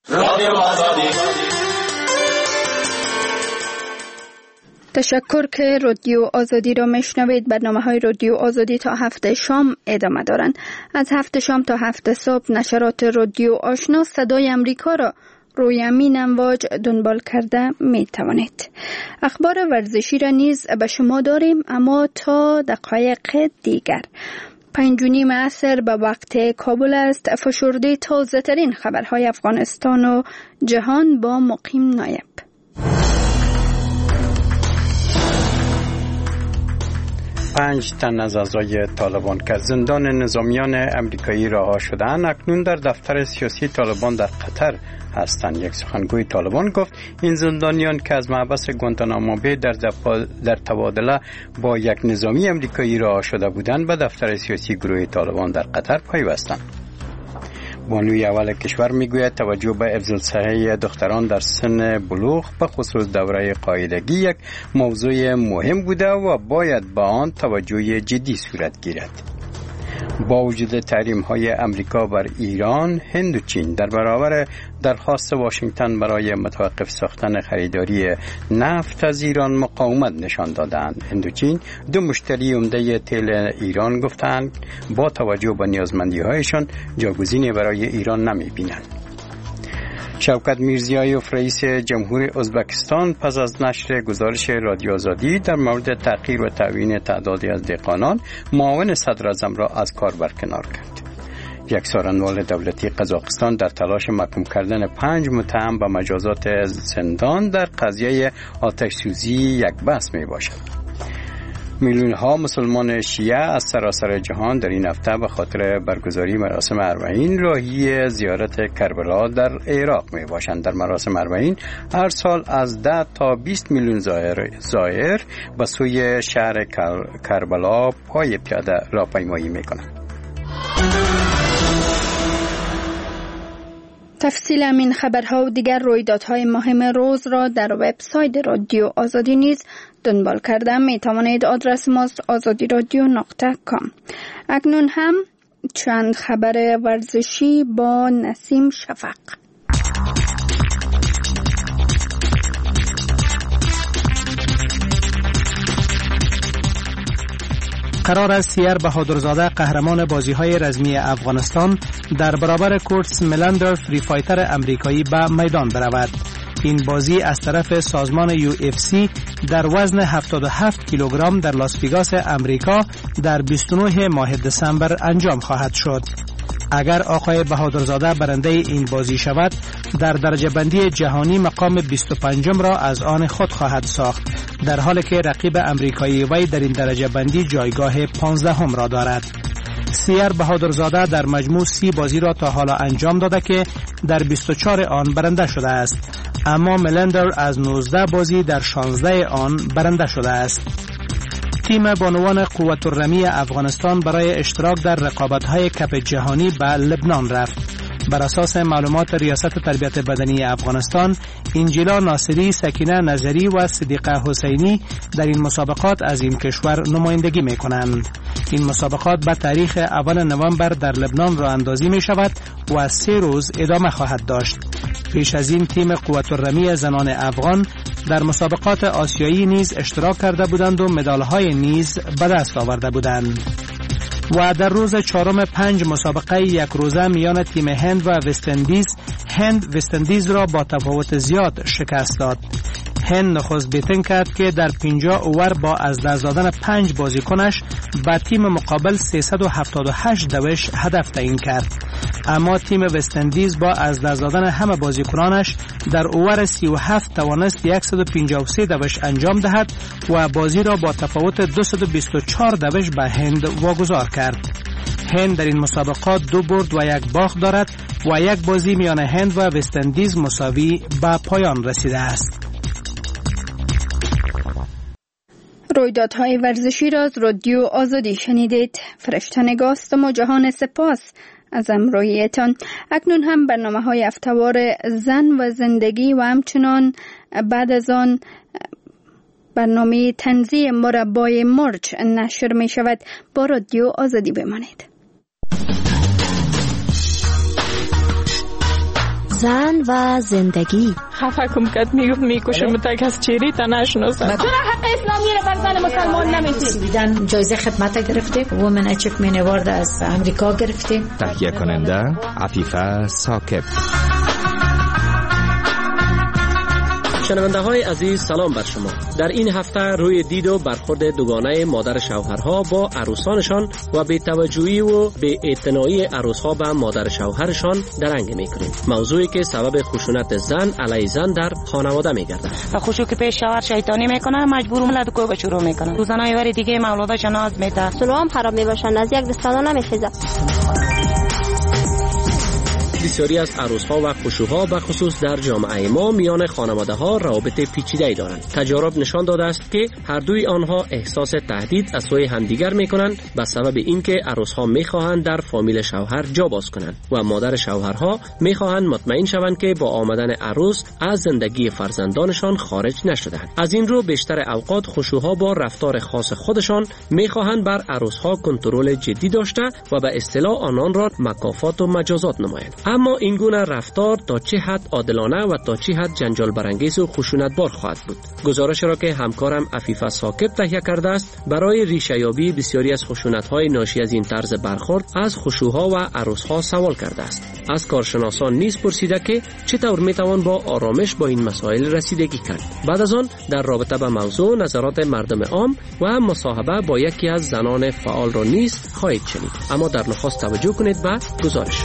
تشکر که رادیو آزادی را میشنوید. برنامه‌های رادیو آزادی تا 7 شام ادامه دارند. از 7 شام تا 7 صبح نشرات رادیو آشنا صدای امریکا را روی امین امواج دنبال کرده می توانید. اخبار ورزشی را نیز به شما داریم، اما تا دقایق دیگر. 5:30 عصر به وقت کابل است. فشرده تازه ترین خبرهای افغانستان و جهان با مقیم نایب. 5 تن از اعضای طالبان که زندان نظامیان امریکایی رها شدند اکنون در دفتر سیاسی طالبان در قطر هستند. یک سخنگوی طالبان گفت این زندانیان که از محبس گوانتانامو بی در تبادله با یک نظامی امریکایی رها شده بودند به دفتر سیاسی گروه طالبان در قطر پیوستند. بانوی اول کشور میگوید توجه به افضل صحه دختران در سن بلوغ به خصوص دوره قاعدگی یک موضوع مهم بوده و باید به آن توجه جدی صورت گیرد. با وجود تحریم‌های امریکا بر ایران، هند و چین در برابر درخواست واشنگتن برای متوقف ساختن خریداری نفت از ایران مقاومت نشان دادند. هند و چین دو مشتری عمده تیل ایران گفتند با توجه به نیازمندی‌هایشان جایگزینی برای ایران نمی‌بینند. شوکت میرزیایوف رئیس جمهور ازبکستان پس از نشر گزارش رادیو آزادی در مورد تحقیر و تعیین تعدادی از دهقانان معاون صدر اعظم را از کار برکنار کرد. یک سارنوال دولتی قزاقستان در تلاش محکوم کردن 5 متهم به مجازات زندان در قضیه آتش سوزی یک بحث می باشد. میلیون ها مسلمان شیعه از سراسر جهان در این هفته به خاطر برگزاری مراسم اربعین راهی زیارت کربلا در عراق می باشند. در مراسم اربعین هر سال از 10 تا 20 میلیون زائر به سوی شهر کربلا پای پیاده راهپیمایی می کنند. تفصیل همین خبرها و دیگر رویدادهای مهم روز را در وبسایت رادیو آزادی نیز دنبال کرده می توانید. آدرس ماست azadiradio.com. اکنون هم چند خبر ورزشی با نسیم شفق. قرار است سیر بهادرزاده قهرمان بازی‌های رزمی افغانستان در برابر کورتس ملندر فری فایتر امریکایی به میدان برود. این بازی از طرف سازمان UFC در وزن 77 کیلوگرم در لاس وگاس امریکا در 29 ماه دسامبر انجام خواهد شد. اگر آقای بهادرزاده برنده این بازی شود، در درجه بندی جهانی مقام 25 را از آن خود خواهد ساخت، در حالی که رقیب امریکایی وی در این درجه بندی جایگاه 15 را دارد. سیر بهادرزاده در مجموع 30 بازی را تا حالا انجام داده که در 24 آن برنده شده است، اما ملندر از 19 بازی در 16 آن برنده شده است. تیم بانوان قوت الرمی افغانستان برای اشتراک در رقابت‌های کپ جهانی به لبنان رفت. بر اساس معلومات ریاست تربیت بدنی افغانستان، انجیلا ناصری، سکینه نظری و صدیقه حسینی در این مسابقات از این کشور نمایندگی می کنند. این مسابقات به تاریخ اول نوامبر در لبنان راه اندازی می شود و 3 روز ادامه خواهد داشت. پیش از این تیم قوت الرمی زنان افغان در مسابقات آسیایی نیز اشتراک کرده بودند و مدال‌های نیز به دست آورده بودند. و در روز 4 5 مسابقه یک روزه میان تیم هند و وست اندیز را با تفاوت زیاد شکست داد. هند نخست بیتن کرد که در 50 اوور با از دست دادن 5 بازیکنش به تیم مقابل 378 دوش هدف تعیین کرد. اما تیم وستندیز با از دست دادن همه بازیکنانش در اوور 37 توانست 153 دوش انجام دهد و بازی را با تفاوت 224 دوش به هند واگذار کرد. هند در این مسابقات 2 برد و 1 باخت دارد و 1 بازی میان هند و وستندیز مساوی به پایان رسیده است. رویدادهای ورزشی را از رادیو آزادی شنیدید. فرشته‌نگاه هستم و جهان سپاس از همراهیتان. اکنون هم برنامه‌های هفته‌وار زن و زندگی و همچنان بعد از آن برنامه تنزیه مربای مرچ نشر می شود. با رادیو آزادی بمانید. زن و زندگی. خفه کم کد میکشه متک از چیری تا نشناسم. چرا حق اسلامی را بر زن مسلمان نمیدید؟ جایزه خدمت گرفته وومن اچیومنت اوارد از امریکا گرفته. تهیه کننده عفیفه ثاقب. شنونده های عزیز سلام بر شما. در این هفته روی دید و برخورد دوگانه مادر شوهرها با عروسانشان و به توجهی و به اعتنایی عروسها به مادر شوهرشان درنگ میکنیم. موضوعی که سبب خشونت زن علیه زن در خانواده میگردد. خشونت که پیش شوهر شیطانی میکنه مجبور ملت کو به شروع میکنه. زنای وری دیگه مولودش ناز میده. سلوام خراب میباشن از یک دستانه نمیخیزه. بسیاری از عروس‌ها و خشوها به خصوص در جامعه ما میان خانواده‌ها روابط پیچیده‌ای دارند. تجارب نشان داده است که هر دوی آنها احساس تهدید از سوی همدیگر می‌کنند به سبب اینکه عروس‌ها می‌خواهند در فامیل شوهر جا باز کنند و مادر شوهرها می‌خواهند مطمئن شوند که با آمدن عروس از زندگی فرزندانشان خارج نشدند. از این رو بیشتر اوقات خشوها با رفتار خاص خودشان می‌خواهند بر عروس‌ها کنترل جدی داشته و به اصطلاح آنان را مکافات و مجازات نمایند. اما این گونه رفتار تا چه حد عادلانه و تا چه حد جنجال برانگیز و خشونتبار خواهد بود؟ گزارش را که همکارم عفیفه ثاقب تهیه کرده است برای ریشه‌یابی بسیاری از خشونت‌های ناشی از این طرز برخورد از خشوها و عروس‌ها سوال کرده است. از کارشناسان نیز پرسیده که چطور میتوان با آرامش با این مسائل رسیدگی کرد. بعد از آن در رابطه با موضوع نظرات مردم عام و مصاحبه با یکی از زنان فعال را نیز خواهید شنید. اما در نخست توجه کنید به گزارش.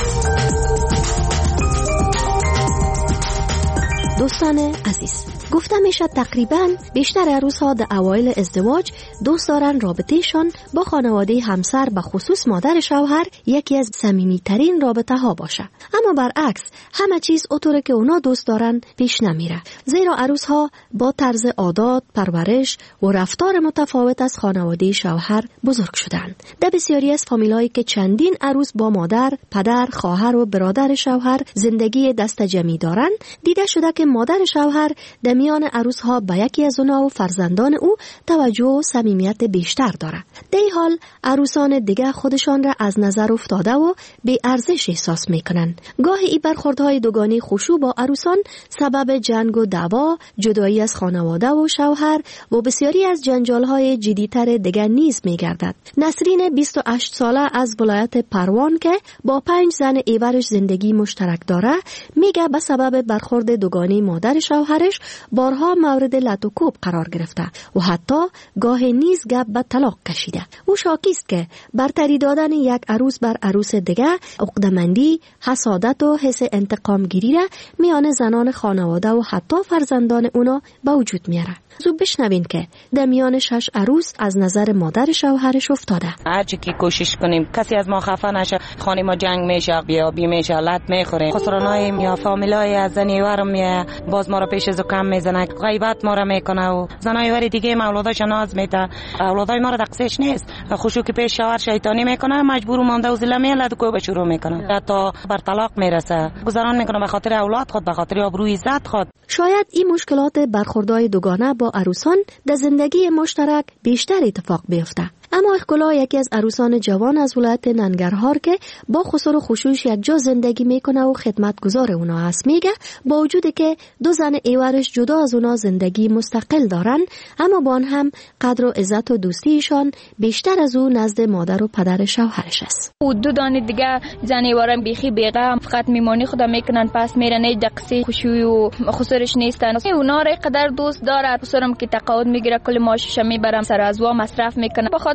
دوستان عزیز، گفته میشه تقریباً بیشتر عروس‌ها در اوایل ازدواج دوست دارن رابطهشان با خانواده همسر به خصوص مادر شوهر یکی از صمیمی‌ترین رابطه‌ها باشه. اما برعکس همه چیز اونطوری که اونا دوست دارن پیش نمیره. زیرا عروس‌ها با طرز عادات، پرورش و رفتار متفاوت از خانواده شوهر بزرگ شدند. در بسیاری از فامیل‌هایی که چندین عروس با مادر، پدر، خواهر و برادر شوهر زندگی دست جمعی دارن، دیده شده که مادر شوهر در میان عروس‌ها به یکی از اونا و فرزندان او توجه و صمیمیت بیشتر داره. در این حال عروسان دیگه خودشان را از نظر افتاده و بی ارزش احساس میکنن. گاهی این برخوردهای دوگانه خشوع با عروسان سبب جنگ و دعوا، جدایی از خانواده و شوهر و بسیاری از جنجال‌های جدی‌تر دیگه نیز میگردد. نسرین 28 ساله از ولایت پروان که با 5 زن ایورش زندگی مشترک داره میگه به سبب برخورد دوگانه مادر شوهرش بارها مورد لط و کوب قرار گرفته و حتی گاهی نیز گپ به طلاق کشیده. او شاکی است که برتری دادن یک عروس بر عروس دیگه عقده‌مندی، حسادت و حس انتقام گیری را میان زنان خانواده و حتی فرزندان اونا به وجود میاره. زود بشنوین که در میان 6 عروس از نظر مادر شوهرش افتاده. هرچی که کوشش کنیم کسی از ما خفه نشه، خانه ما جنگ میشه، بیابی میشه، لط میخوره، خسرانای یا فامیلای از زنی ورم میه، باز ما را پیش زکام میزنه، غیبت ما را میکنه و زنای ور دیگه مولوداش ناز میده، اولادای ما را دقسش نیست، خوشو که پیش شوهر شیطانی میکنه، مجبور مانده و ذله میلد کو به شروع میکنه، حتی بر طلاق میرسه، گذران میکنه به خاطر اولاد خود، به خاطر آبروی عزت خود. شاید این مشکلات برخوردهای دوگانه با عروسان در زندگی مشترک بیشتر اتفاق بیفته. اما اخگلا یکی از عروسان جوان از ولایت ننگرهار که با خسر و خشوش یک جا زندگی میکنه و خدمتگزار اونا هست میگه با وجودی که 2 زن ایورش جدا از اونا زندگی مستقل دارن اما با آن هم قدر و عزت و دوستیشان بیشتر از او نزد مادر و پدر شوهرش است. و 2 دانه دیگه زن ایورم بیخی بیغم فقط میمانی خدا میکنن پس میرن هیچ دقسی خشوی و خسرش نیستن. اونا را قدر دوست داره. خسرم که تقاعد میگیره کل ماشش میبرم سر از وا مصرف میکنه.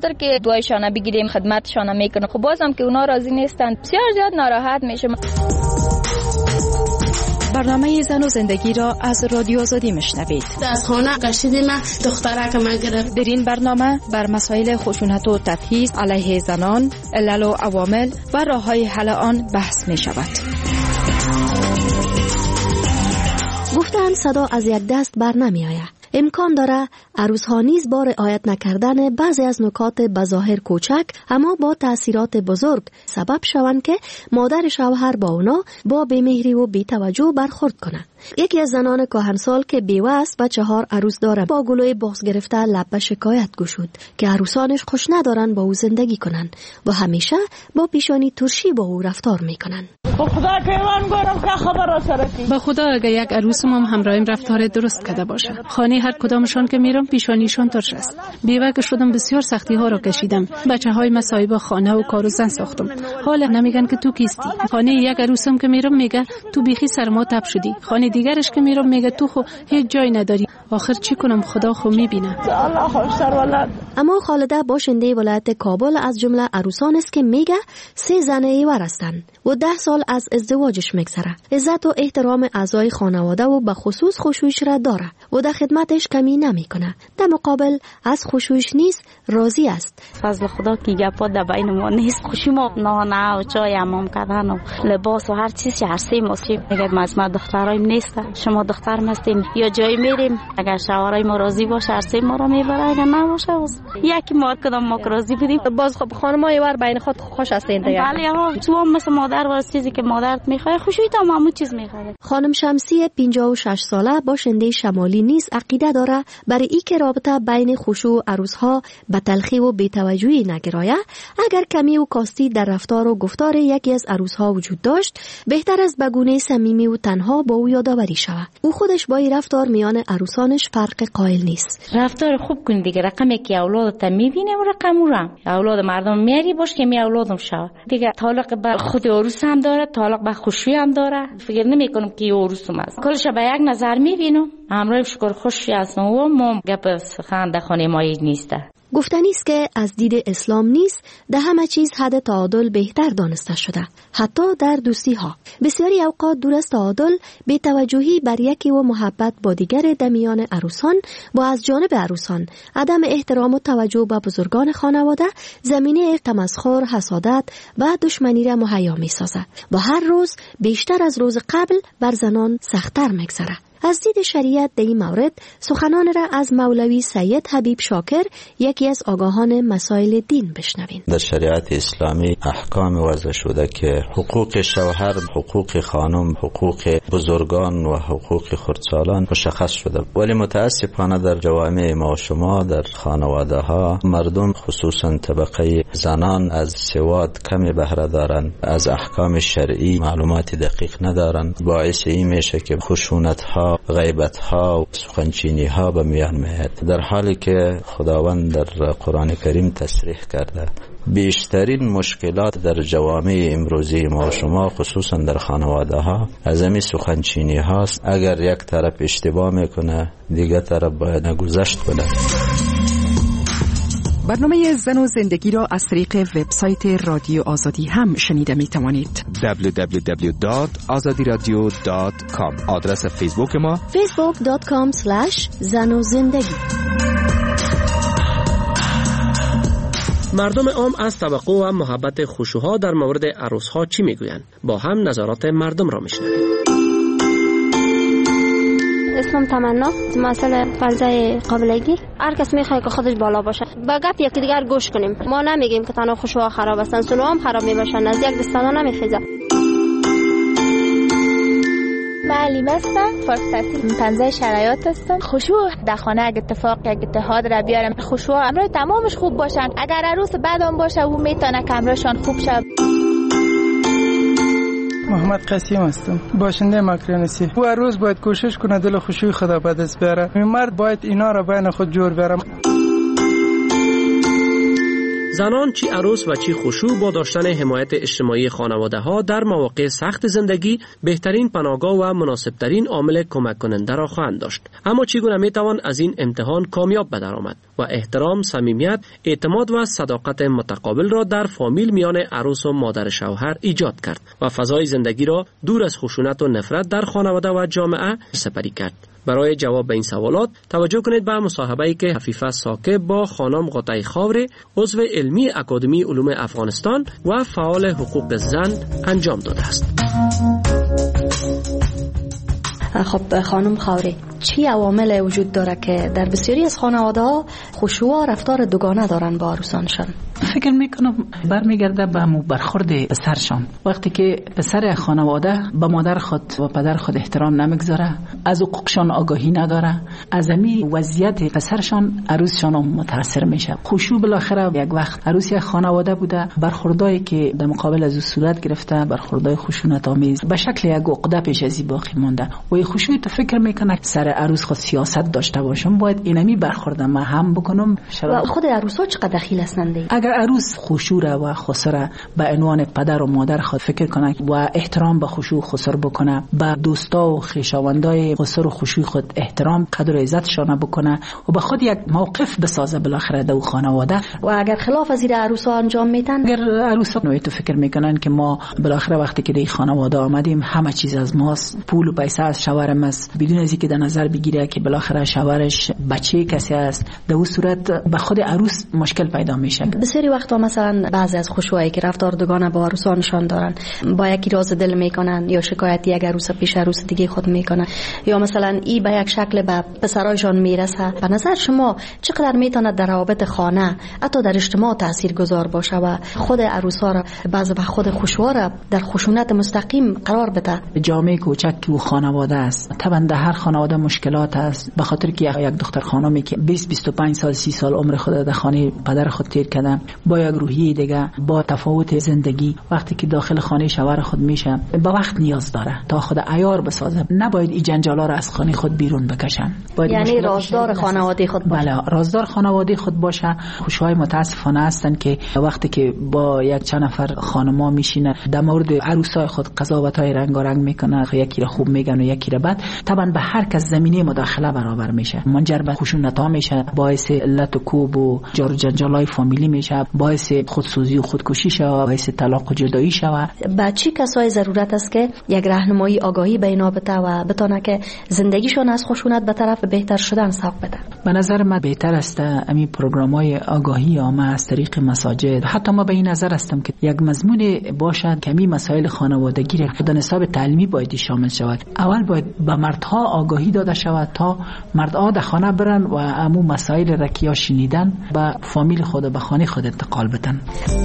خاطر که دعایشان بگیریم خدمتشان میکنه. خب بازم که اونا راضی نیستن بسیار زیاد ناراحت میشم. برنامه زن و زندگی را از رادیو آزادی میشنوید. از خانه کشیدیم دخترک ما گرفت. در این برنامه بر مسائل خشونت و تبعیض علیه زنان، علل و عوامل و راه‌های حل آن بحث می شود. گفتن صدا از یک دست بر نمی آید. امکان داره عروس‌ها نیز با رعایت نکردن بعضی از نکات بظاهر کوچک اما با تأثیرات بزرگ سبب شوند که مادر شوهر با اونا با بی‌مهری و بی‌توجه برخورد کنند. یکی از زنان کهنسال که بیوه است و 4 عروس داره با گلوی بغض گرفته لب به شکایت گشود که عروسانش خوش ندارن با او زندگی کنن و همیشه با پیشانی ترشی با او رفتار میکنن. با خدا اگر یک عروسم همراهیم رفتار درست کرده باشه، خانه هر کدامشان که میرم پیشانیشان ترش است. بیوه که شدم بسیار سختی ها را کشیدم. بچه‌های مصائب خانه و کار و زن ساختم. حالا نمیگن که تو کیستی. خانه یک عروسم که میرم میگه تو بیخی سرما تب شدی. خانه دیگرش که میرم میگه تو خو هیچ جای نداری. آخر چی کنم؟ خدا خو میبینه. اما خالده باشنده ولایت کابل از جمله عروسان است که میگه 3 زن ایور هستند و 10 سال از ازدواجش میگذره. عزت و احترام اعضای خانواده و به خصوص خشوعش را داره و در خدمتش کمی نمیکنه. در مقابل از خشوعش نیست راضی است. فضل خدا که گپا در بین ما نیست. خوشی ما نانه و چای حمام کردن و لباس و هر چیز هر ماسی میگه مجمع دخترایم نیست. شما دختر هستین یا جای میریم اگر شوهرای ما راضی باشه هر ما رو میبره، اگر نباشه یکی ما کدام ما راضی بودیم. باز خب خانمای ور بین خود خوش هستین دیگه. بله ها تو هم مثل مادر و چیزی که مادرت میخواد خوشی تا همون چیز میخواد. خانم شمسی 56 ساله باشنده شمالی نیز عقیده داره برای این که رابطه بین خشوع عروسها به تلخی و بی‌توجهی نگرایه. اگر کمی و کاستی در رفتار و گفتار یکی از عروسها وجود داشت بهتر از به گونه صمیمی و تنها با او یادآوری شود. او خودش با این رفتار میان عروسانش فرق قائل نیست. رفتار خوب کن دیگه. رقمی که اولادت میبینه و رقم او هم اولاد مردم میاری باش که می اولادم شود دیگه. تعلق به خود عروس هم داره، تعلق به خشوعی هم داره. فکر نمیکنم که عروسم است. کلش به یک نظر میبینم همراه شکر خوشی هستم و ما گپ سخن در خانه ما نیسته. گفتنی است که از دید اسلام نیست در همه چیز حد تعادل بهتر دانسته شده، حتی در دوستی ها. بسیاری اوقات دور از تعادل بی توجهی بر یکی و محبت با دیگر در میان عروسان و از جانب عروسان عدم احترام و توجه به بزرگان خانواده زمینه تمسخر، حسادت و دشمنی را مهیا می سازد و هر روز بیشتر از روز قبل بر زنان سخت‌تر می‌گذرد. از دید شریعت در این مورد سخنان را از مولوی سید حبیب شاکر یکی از آگاهان مسائل دین بشنوین. در شریعت اسلامی احکام وضع شده که حقوق شوهر، حقوق خانم، حقوق بزرگان و حقوق خردسالان مشخص شده، ولی متاسفانه در جوامع ما و شما در خانواده ها مردم خصوصا طبقه زنان از سواد کمی بهره دارند، از احکام شرعی معلومات دقیق ندارند. باعث این میشه که خشونت ها، غیبت ها و سخنچینی ها به میان میاد، در حالی که خداوند در قرآن کریم تصریح کرده بیشترین مشکلات در جوامع امروزی ما و شما خصوصا در خانواده ها از همین سخنچینی هاست. اگر یک طرف اشتباه میکنه دیگر طرف باید نگذشت کنه. برنامه زن و زندگی را از طریق وبسایت رادیو آزادی هم شنیده می توانید. www.azadiradio.com. آدرس فیسبوک ما facebook.com/zanozindagi. مردم عام از توقع و محبت خشوع‌ها در مورد عروس‌ها چی میگویند؟ با هم نظرات مردم را میشنویم. اسمم تمنا، مسئله فرضای قابلگی. هر کس میخواد که خودش بالا باشه. با گپ یکی دیگر گوش کنیم. ما نمیگیم که تنها خشوع خراب هستن، سلو هم خراب میباشن. از یک دستانا نمیخیزه. معلم هستم، فارغ التحصیل، 15 شرایط هستم. خشوع در خانه اگه اتفاق یک اتحاد را بیارم، خشوع امروز تمامش خوب باشن. اگر عروس بدم باشه او میتونه کمرشان خوب شه. محمد قاسم هستم، باشنده مکرانسی. او هر روز باید کوشش کنه دل خشوع خدا به دست بیاره. مرد باید اینا را بین خود جور بیاره. زنان چی عروس و چی خشوع با داشتن حمایت اجتماعی خانواده ها در مواقع سخت زندگی بهترین پناهگاه و مناسبترین عامل کمک کننده را خواهند داشت. اما چگونه می توان از این امتحان کامیاب به درآمد و احترام، صمیمیت، اعتماد و صداقت متقابل را در فامیل میان عروس و مادر شوهر ایجاد کرد و فضای زندگی را دور از خشونت و نفرت در خانواده و جامعه سپری کرد؟ برای جواب به این سوالات توجه کنید به مصاحبه‌ای که حفیفه ساکب با خانم غطای خاوری، عضو علمی اکادمی علوم افغانستان و فعال حقوق زن انجام داده است. خب خانم خاوری، چی عوامل وجود داره که در بسیاری از خانواده‌ها خشوع و رفتار دوگانه دارن با عروسانشان؟ فکر میکنم برمیگرده به برخورد پسرشان. وقتی که پسر خانواده به مادر خود و پدر خود احترام نمیگذاره، از حقوقشان آگاهی نداره، از همین وضعیت پسرشان عروسشان متاثر میشه. خشوع بالاخره یک وقت عروس یک خانواده بوده، برخوردایی که در مقابل از او صورت گرفته برخوردای خشونت آمیز به شکل یک عقده پیش از باقی مونده و خشوع تو فکر میکنه سر عروس خود سیاست داشته باشم، باید اینمی برخورد ما هم بکنم. و خود عروسا چقدر دخیل هستند؟ اگر عروس خشوع و خسر به عنوان پدر و مادر خود فکر کنه و احترام به خشوع خسر بکنه، به دوستا و خویشاوندای خسر و خشوع خود احترام قدر و عزتشان بکنه و به خود یک موقف بسازه بالاخره در خانواده. و اگر خلاف از این عروسا انجام میدن، اگر عروسا نوعی تو فکر میکنن که ما بالاخره وقتی که در خانواده آمدیم همه چیز از ماست، پول و پیسه از شوهرم است، بدون از اینکه در نظر بگیره که بالاخره شوهرش بچه کسی است، در اون صورت به خود عروس مشکل پیدا میشه. بسیاری وقتا مثلا بعضی از خشوعی که رفتار دوگانه با عروسانشان دارن، با یکی راز دل میکنن یا شکایت یک عروس پیش عروس دیگه خود میکنن، یا مثلا ای به یک شکل به پسرایشان میرسه. به نظر شما چقدر میتونه در روابط خانه حتی در اجتماع تاثیرگذار باشه و خود عروسا را بعضی وقت خود خشوع را در خشونت مستقیم قرار بده؟ جامعه کوچک و خانواده است. طبعا در هر خانواده مشکلات است، به خاطر که یک دختر خانمی که 20-25 سال 30 سال عمر خود در خانه پدر خود تیر کرده، با یک روحیه دیگه، با تفاوت زندگی، وقتی که داخل خانه شوهر خود میشه به وقت نیاز داره تا خود عیار بسازه. نباید این جنجالا را از خانه خود بیرون بکشن. یعنی رازدار خانواده خود باشه. بله، رازدار خانواده خود باشه. خشوعای متاسفانه هستن که وقتی که با یک چند نفر خانما میشینه در مورد عروسای خود قضاوتای رنگارنگ میکنه، یکی را خوب میگن و یکی را بد، طبعا به هر کس زمینه مداخله برابر میشه، منجر به خشونت‌ها میشه، باعث علت و کوب و جار و جنجالای فامیلی میشه، باعث خودسوزی و خودکشی شوه، باعث طلاق و جدایی شوه. به چه کسای ضرورت است که یک راهنمایی آگاهی به اینا بده و بتونه که زندگیشون از خشونت به طرف بهتر شدن سوق بده؟ به نظر من بهتر است همین پروگرام‌های آگاهی عامه از طریق مساجد. حتی ما به این نظر هستم که یک مضمون باشد که همین مسائل خانوادگی را در نصاب تعلیمی باید شامل شود. اول باید به مردها آگاهی داده شود تا مردها در خانه برن و همو مسائل را که شنیدن به فامیل خود و به خانه خود انتقال بدن.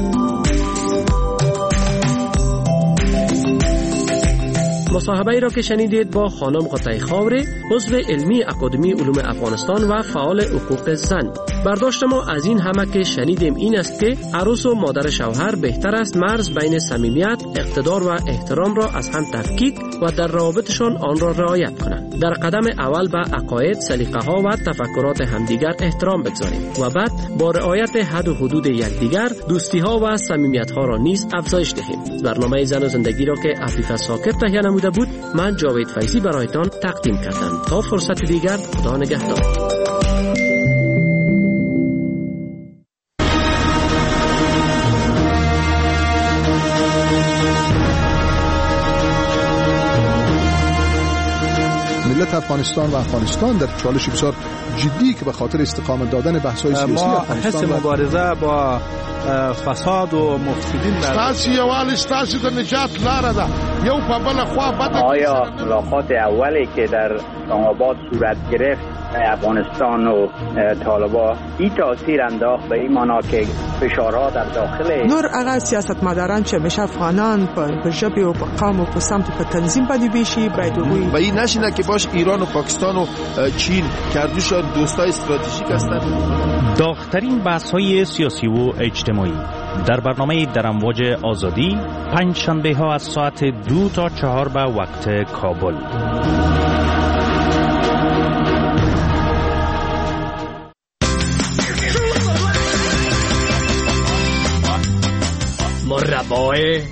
مصاحبه ای را که شنیدید با خانم غطای خاوری، عضو علمی اکادمی علوم افغانستان و فعال حقوق زن. برداشت ما از این همه که شنیدیم این است که عروس و مادر شوهر بهتر است مرز بین صمیمیت، اقتدار و احترام را از هم تفکیک و در روابطشان آن را رعایت کنند. در قدم اول به عقاید، سلیقه ها و تفکرات همدیگر احترام بگذاریم و بعد با رعایت حد و حدود یکدیگر دوستی ها و صمیمیت ها را نیز افزایش دهیم. برنامه زن و زندگی را که عفیفه ساکب تهیه نموده بود، من جاوید فیضی برایتان تقدیم کردم. تا فرصت دیگر، خدا نگهدار. ملت افغانستان و افغانستان در چالش بسیار جدی که به خاطر استقامت دادن بحث‌های سیاسی افغانستان حس مبارزه با فساد و مفسدین ستاسو یوال ستاسو د نجات لاره ده. یو په بل خوا بده. آیا ملاقات اولی که در اسلام آباد صورت گرفت افغانستان و طالبان این تاثیر انداخت به این معنا که فشارها در داخل نور هغه سیاستمداران چې همیشه افغانان په ژبې او په قوم او په سمت په تنظیم باندې بیشي باید وي و این نشینه که باش ایران و پاکستان و چین کردوشان دوستای استراتژیک هستند. داغ‌ترین بحث‌های سیاسی و اجتماعی در برنامه در امواج آزادی، پنج شنبه ها از ساعت 2 تا 4 به وقت کابل. مربای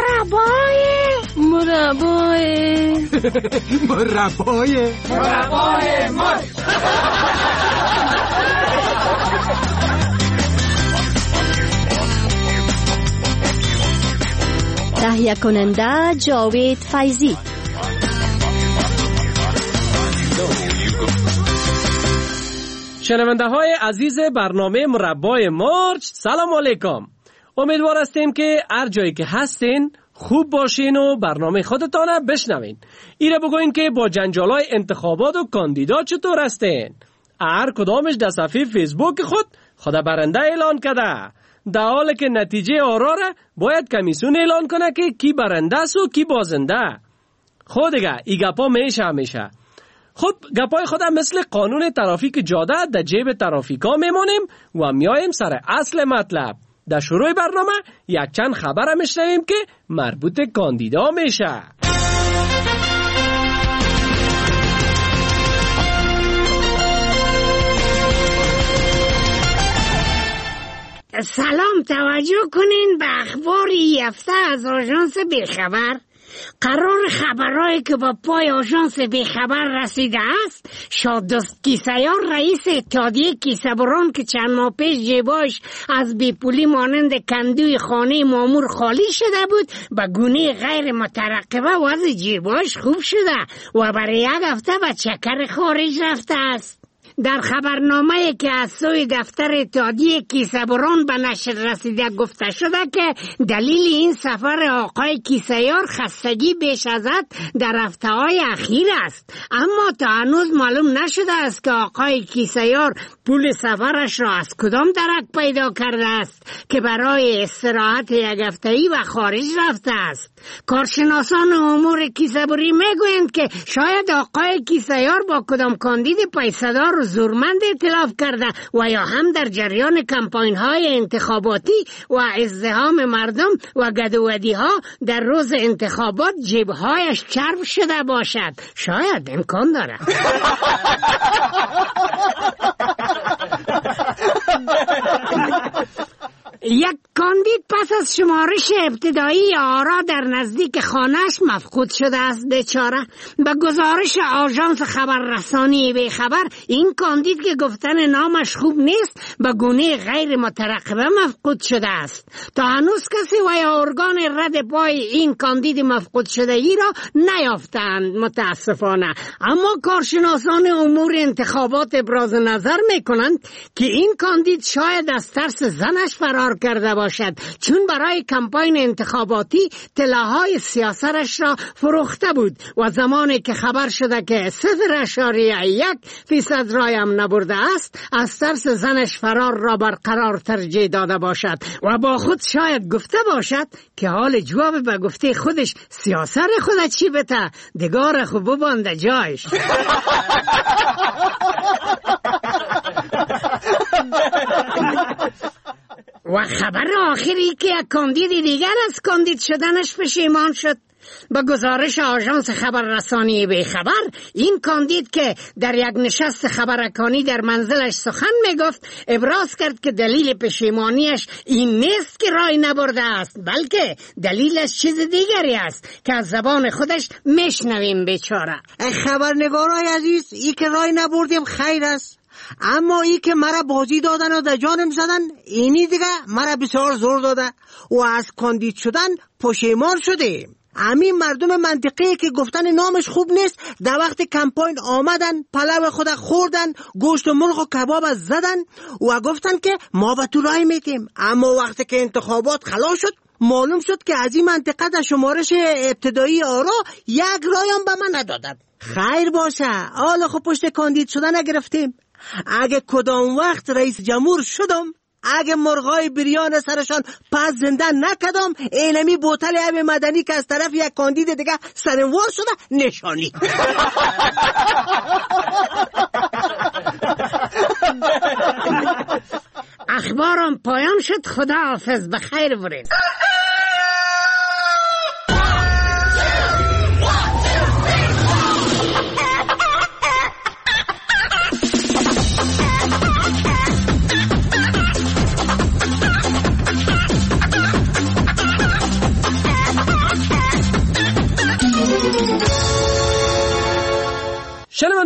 تهیه کننده جاوید فیضی. شنونده های عزیز برنامه مربای مارچ، سلام علیکم. امیدوار هستیم که هر جایی که هستین خوب باشین و برنامه خودتان بشنوین. ایره بگوین که با جنجالای انتخابات و کاندیدا چطور هستین. هر کدامش در صفحه فیسبوک خود برنده اعلان کرده، در حالی که نتیجه آرا را باید کمیسیون اعلان کنه که کی برنده است و کی بازنده. خود دیگه ای گپا میشه همیشه. خود گپای خودم مثل قانون ترافیک جاده در جیب ترافیکا میمانیم و میایم سر اصل مطلب. در شروع برنامه یک چند خبر میشنویم که مربوط کاندیدا میشه. سلام، توجه کنین به اخبار این هفته از آژانس بیخبر. قرار خبرهایی که با پای آژانس بیخبر رسیده است، شادوست کیسیار رئیس اتحادیه کیسه‌بران که چند ماه پیش جیباش از بیپولی مانند کندوی خانه مامور خالی شده بود، به گونه غیر مترقبه وضع جیباش خوب شده و برای یک هفته به چکر خارج رفته است. در خبرنامه که از سوی دفتر اتحادیه کیسه‌بران به نشر رسیده گفته شده که دلیل این سفر آقای کیسه‌یار خستگی بیش از حد در هفته‌های اخیر است، اما تا هنوز معلوم نشده است که آقای کیسه‌یار پول سفرش را از کدام درک پیدا کرده است که برای استراحت یک هفته‌ای و خارج رفته است. کارشناسان امور کیسه‌بری میگویند که شاید آقای کیسه‌یار با کدام کاندید پیسه‌دار زورمند ائتلاف کرده و یا هم در جریان کمپاین های انتخاباتی و ازدحام مردم و گدودی ها در روز انتخابات جیبهایش چرب شده باشد. شاید امکان داره. یک کاندید پس از شمارش ابتدایی آرا در نزدیک خانهش مفقود شده است بیچاره. به گزارش آژانس خبررسانی بیخبر، این کاندید که گفتن نامش خوب نیست به گونه غیر مترقبه مفقود شده است. تا هنوز کسی و یا ارگان رد پای این کاندید مفقود شده ای را نیافتند متاسفانه، اما کارشناسان امور انتخابات ابراز نظر میکنند که این کاندید شاید از ترس زنش فرار کرده باشد، چون برای کمپاین انتخاباتی طلاهای سیاستش را فروخته بود و زمانی که خبر شده که 0.1% رایم نبرده است، از ترس زنش فرار را برقرار ترجیح داده باشد و با خود شاید گفته باشد که حال جواب به گفته خودش سیاست خودت چی بته دگار خوب ببانده جایش. و خبر آخری که یک کاندید دیگر از کاندید شدنش پشیمان شد. با گزارش آژانس خبررسانی بیخبر، این کاندید که در یک نشست خبررسانی در منزلش سخن میگفت، ابراز کرد که دلیل پشیمانیش این نیست که رای نبرده است، بلکه دلیلش چیز دیگری است که از زبان خودش میشنویم بیچاره. خبرنگارای عزیز، ای که رای نبردیم خیر است، اما ای که مرا بازی دادن و در جانم زدن، اینی دیگه مرا بسیار زور داده و از کاندید شدن پشیمان شدیم. همین مردم منطقه‌ای که گفتن نامش خوب نیست، در وقت کمپاین آمدن، پلو خود خوردن، گوشت و مرغ و کباب از زدن و گفتن که ما به تو رای میدیم، اما وقتی که انتخابات خلاص شد معلوم شد که از این منطقه در شمارش ابتدایی آرا یک رایم به من ندادن. خیر باشه، حالا خب پشت کاندید شدن نگرفتیم. اگه کدام وقت رئیس جمهور شدم، اگه مرغای بریان سرشان پس زنده نکدم، اینمی بوتل عب مدنی که از طرف یک کاندید دیگه سرنوار شده نشانی. اخبارم پایان شد. خدا حافظ، بخیر برید.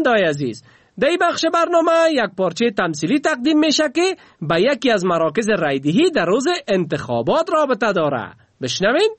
شنونده‌های عزیز، در این بخش برنامه یک پارچه تمثیلی تقدیم میشه که به یکی از مراکز رایدهی در روز انتخابات رابطه داره. بشنوین.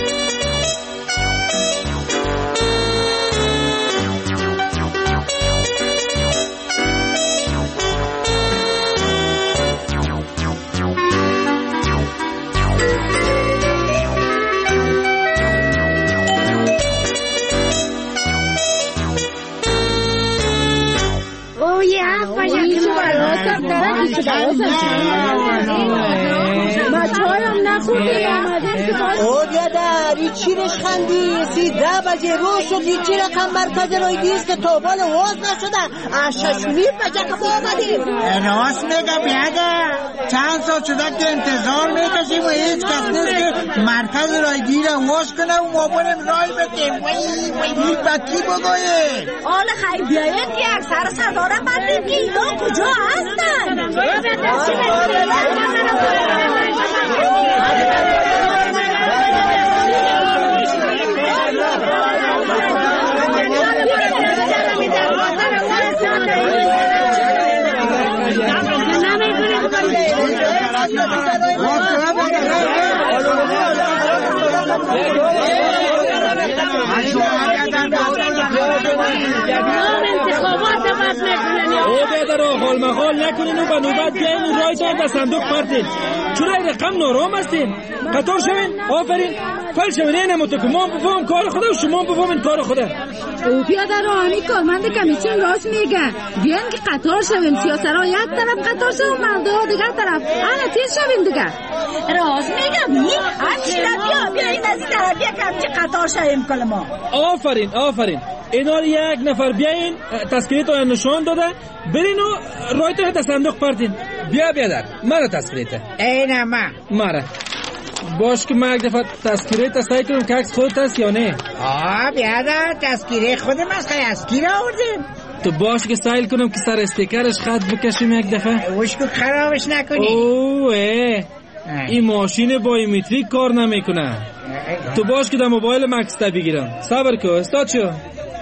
او بیادر چیرش خندی 13 بجه روز شد چی رقم مرکز رایدیست که توبال واز نشده اششمی بجه که با آمدیم. راست میگه بیادر، چند سال شده که انتظار میکشیم و هیچ کس نیست که مرکز رایدی را واز کنه و ما بریم رای بکیم. وی بکی بگوید آل خیلی بیاید که اکثر صداره بردیم که اینا کجا هستن. او بیادر حال مخال نکنین و به نوبت بیاین و رایتان در صندوق پرتین. چرا این رقم نارام هستین؟ قطار شوین. آفرین. فل شوین. این متکمان بفهم کار خدا و شما بفهمین کار خدا. او بیادر آنی کارمند کمیسیون راست میگن. بیاین که قطار شوین. سیاسرها یک طرف قطار شوین، مردا دیگر طرف. انا تیر شوین دیگر. راست میگم. همچین بیاین از این طرف یک همچین قطار شویم کل ما. آفرین آفرین. اینا یک نفر بیاین تذکریت رو نشان داده برین و رایتون در صندوق پرتین. بیا بیادر مرا تذکریت. اینه من مرا باش که من یک دفعه تذکریت سعی کنم که عکس خودت هست یا نه. بیادر تذکیره خودم از خیلی از کی را آوردیم. تو باش که سعی کنم که سر استیکرش خط بکشیم یک دفعه. وشکو خرابش نکنی. اوه این ماشین بایومتریک کار نمیکنه. تو باش که در موبایل مکسته بگیرم. صبر کن استاد شو.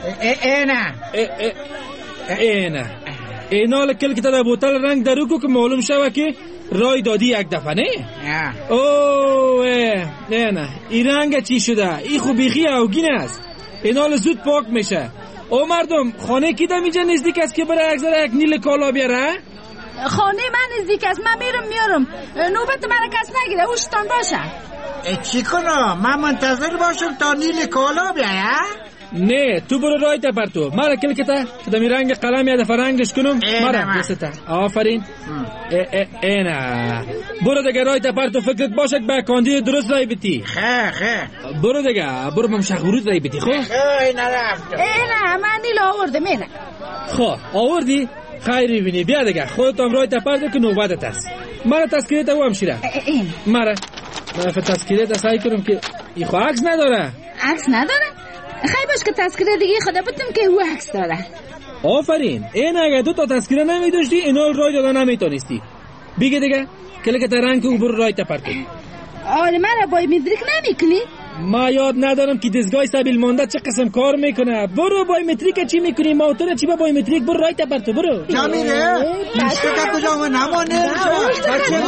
اینه اینا لکل که تا در بوتل رنگ درو کو که معلوم شوه که رای دادی یک دفعه نه. اوه اینه این رنگ چی شده؟ این خوب بیخی اوگین است. اینا زود پاک میشه. او مردم خانه کی دم اینجا نزدیک است که برای یک نیل کالا بیاره؟ خانه من نزدیک است. من میرم نوبت مرا کس نگیره. اوشتان باشه. چی کنم؟ من منتظر باشم تا نیل کالا بیاره؟ نه تو برو رایت پر تو. مرا کل که تا دمی رنگ قلم یا دفعه رنگش کنم. مرا دسته. آفرین. اینا برو دیگه رایت پر تو. فکرت باشه به کاندید درست رای بیتی. خه برو دیگه برو مم شخورت رای بیتی. خو اینا رفت. اینا من نیل آوردم. اینا خو آوردی خیری بینی. بیا دیگه خودت هم رایت پر تو که نوبتت است. مرا تذکریت او همشیره. مرا تذکریت سعی کنم که ای خو عکس نداره. عکس نداره؟ خیلی باش که تذکره دیگه خدا بودم که او عکس داره. آفرین. این اگه دو تا تذکره نمیداشتی اینا رای دادن نمیتونستی. بگه دیگه کلی که رنگ او برو رای تپرتو. آره من را بایومتریک نمیکنی؟ ما یاد ندارم که دستگاه سبیل مانده چه قسم کار میکنه. برو بایومتریک چی میکنی؟ موتور چی با بایومتریک برو رای تپرتو. برو جامیره میشه که کجا ما نمانه بچه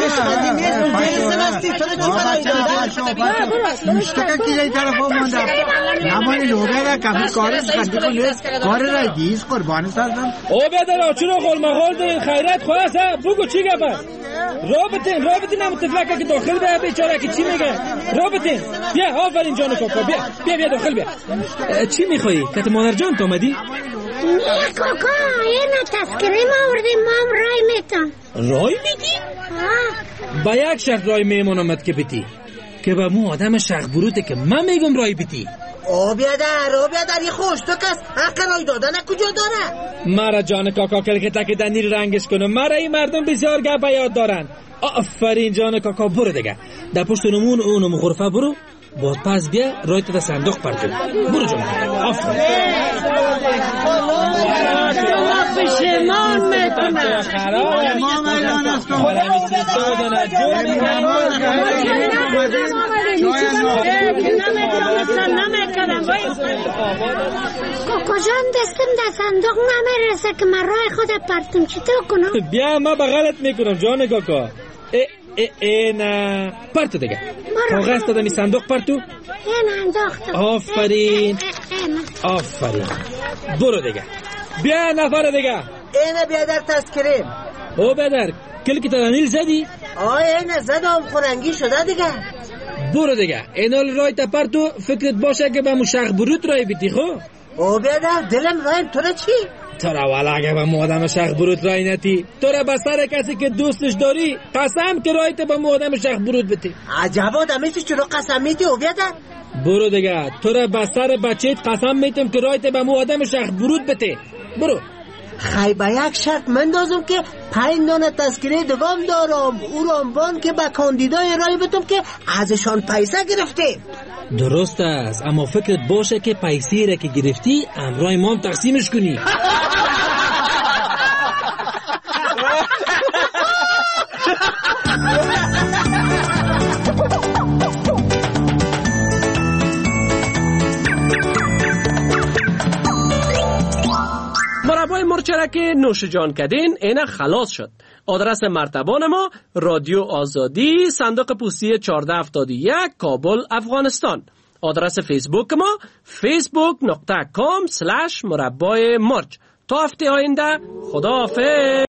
میشه که رای طرف مانده نمانه لوگه کمی کارش خندی کنه کار رای دیز قربان سازم. او بیادر چون غل مغال دارین خیرت خواست بگو چی گفت؟ رابطین هم تفلکه که داخل بیا بیچاره که چی میگه؟ رابطین بیا آفرین جان کاکا بیا داخل بیا. چی میخوایی؟ کت مادر جان تو آمدی؟ نه کاکا اینا تذکره ما آوردیم ما هم رای میتم. رای میدی؟ با یک شرط رای میمونمت که بیتی که به مو آدم شخ بروته که من میگم رای بیتی. او بیادر یه خوش تو کس حق رای دادن کجا داره؟ مرا جان کاکا کل که تک دنیر رنگش کنم. مرا این مردم بسیار گپ یاد دارن. آفرین جان کاکا برو دیگه در پشت نمون اونم غرفه برو باز پس بیا رایت در صندوق پرتو. برو جان آفرین. پشمان کجان دستم در صندوق نمیرسه که من راه خود پرتم چطور کنم؟ بیا ما بغلت میکنم جان کاکا. نه پرتو دیگه. کاغذ دادم این صندوق پرتو. این انداختم. آفرین. برو دیگه. بیا نفر دیگه. اینه بیادر تذکریم. او بیادر کلکی تدانیل زدی؟ اینه زدم خورنگی شده دیگه. برو دیگه. اینال رای تپرتو فکرت باشه که به مشخ برود رای بیتی خو؟ او بیادر دلم رایم تو را چی؟ تو را والا اگه به مادم شخ برود رای نتی تو را بسر کسی که دوستش داری قسم که رایت به مادم شخ برود بتی. عجب آدمی چرا قسم میتی او بیادر؟ برو دیگه. تو را بسر بچهت قسم میتم که رایت به مادم شخ برود بتی. برو. خی به یک شرط مندازم که 5 دانه تذکره دوام دارم او رامبان که به کاندیدای رای بتم که ازشان پیسه گرفته. درست است اما فکرت باشه که پیسه را که گرفتی امرای ما هم تقسیمش کنی. مربای مرچره که نوش جان کدین اینه خلاص شد. آدرس مرتبان ما رادیو آزادی صندوق پستی 1471 کابل افغانستان. آدرس فیسبوک ما facebook.com/مربای مرچ. تا هفته آینده خداحافظ.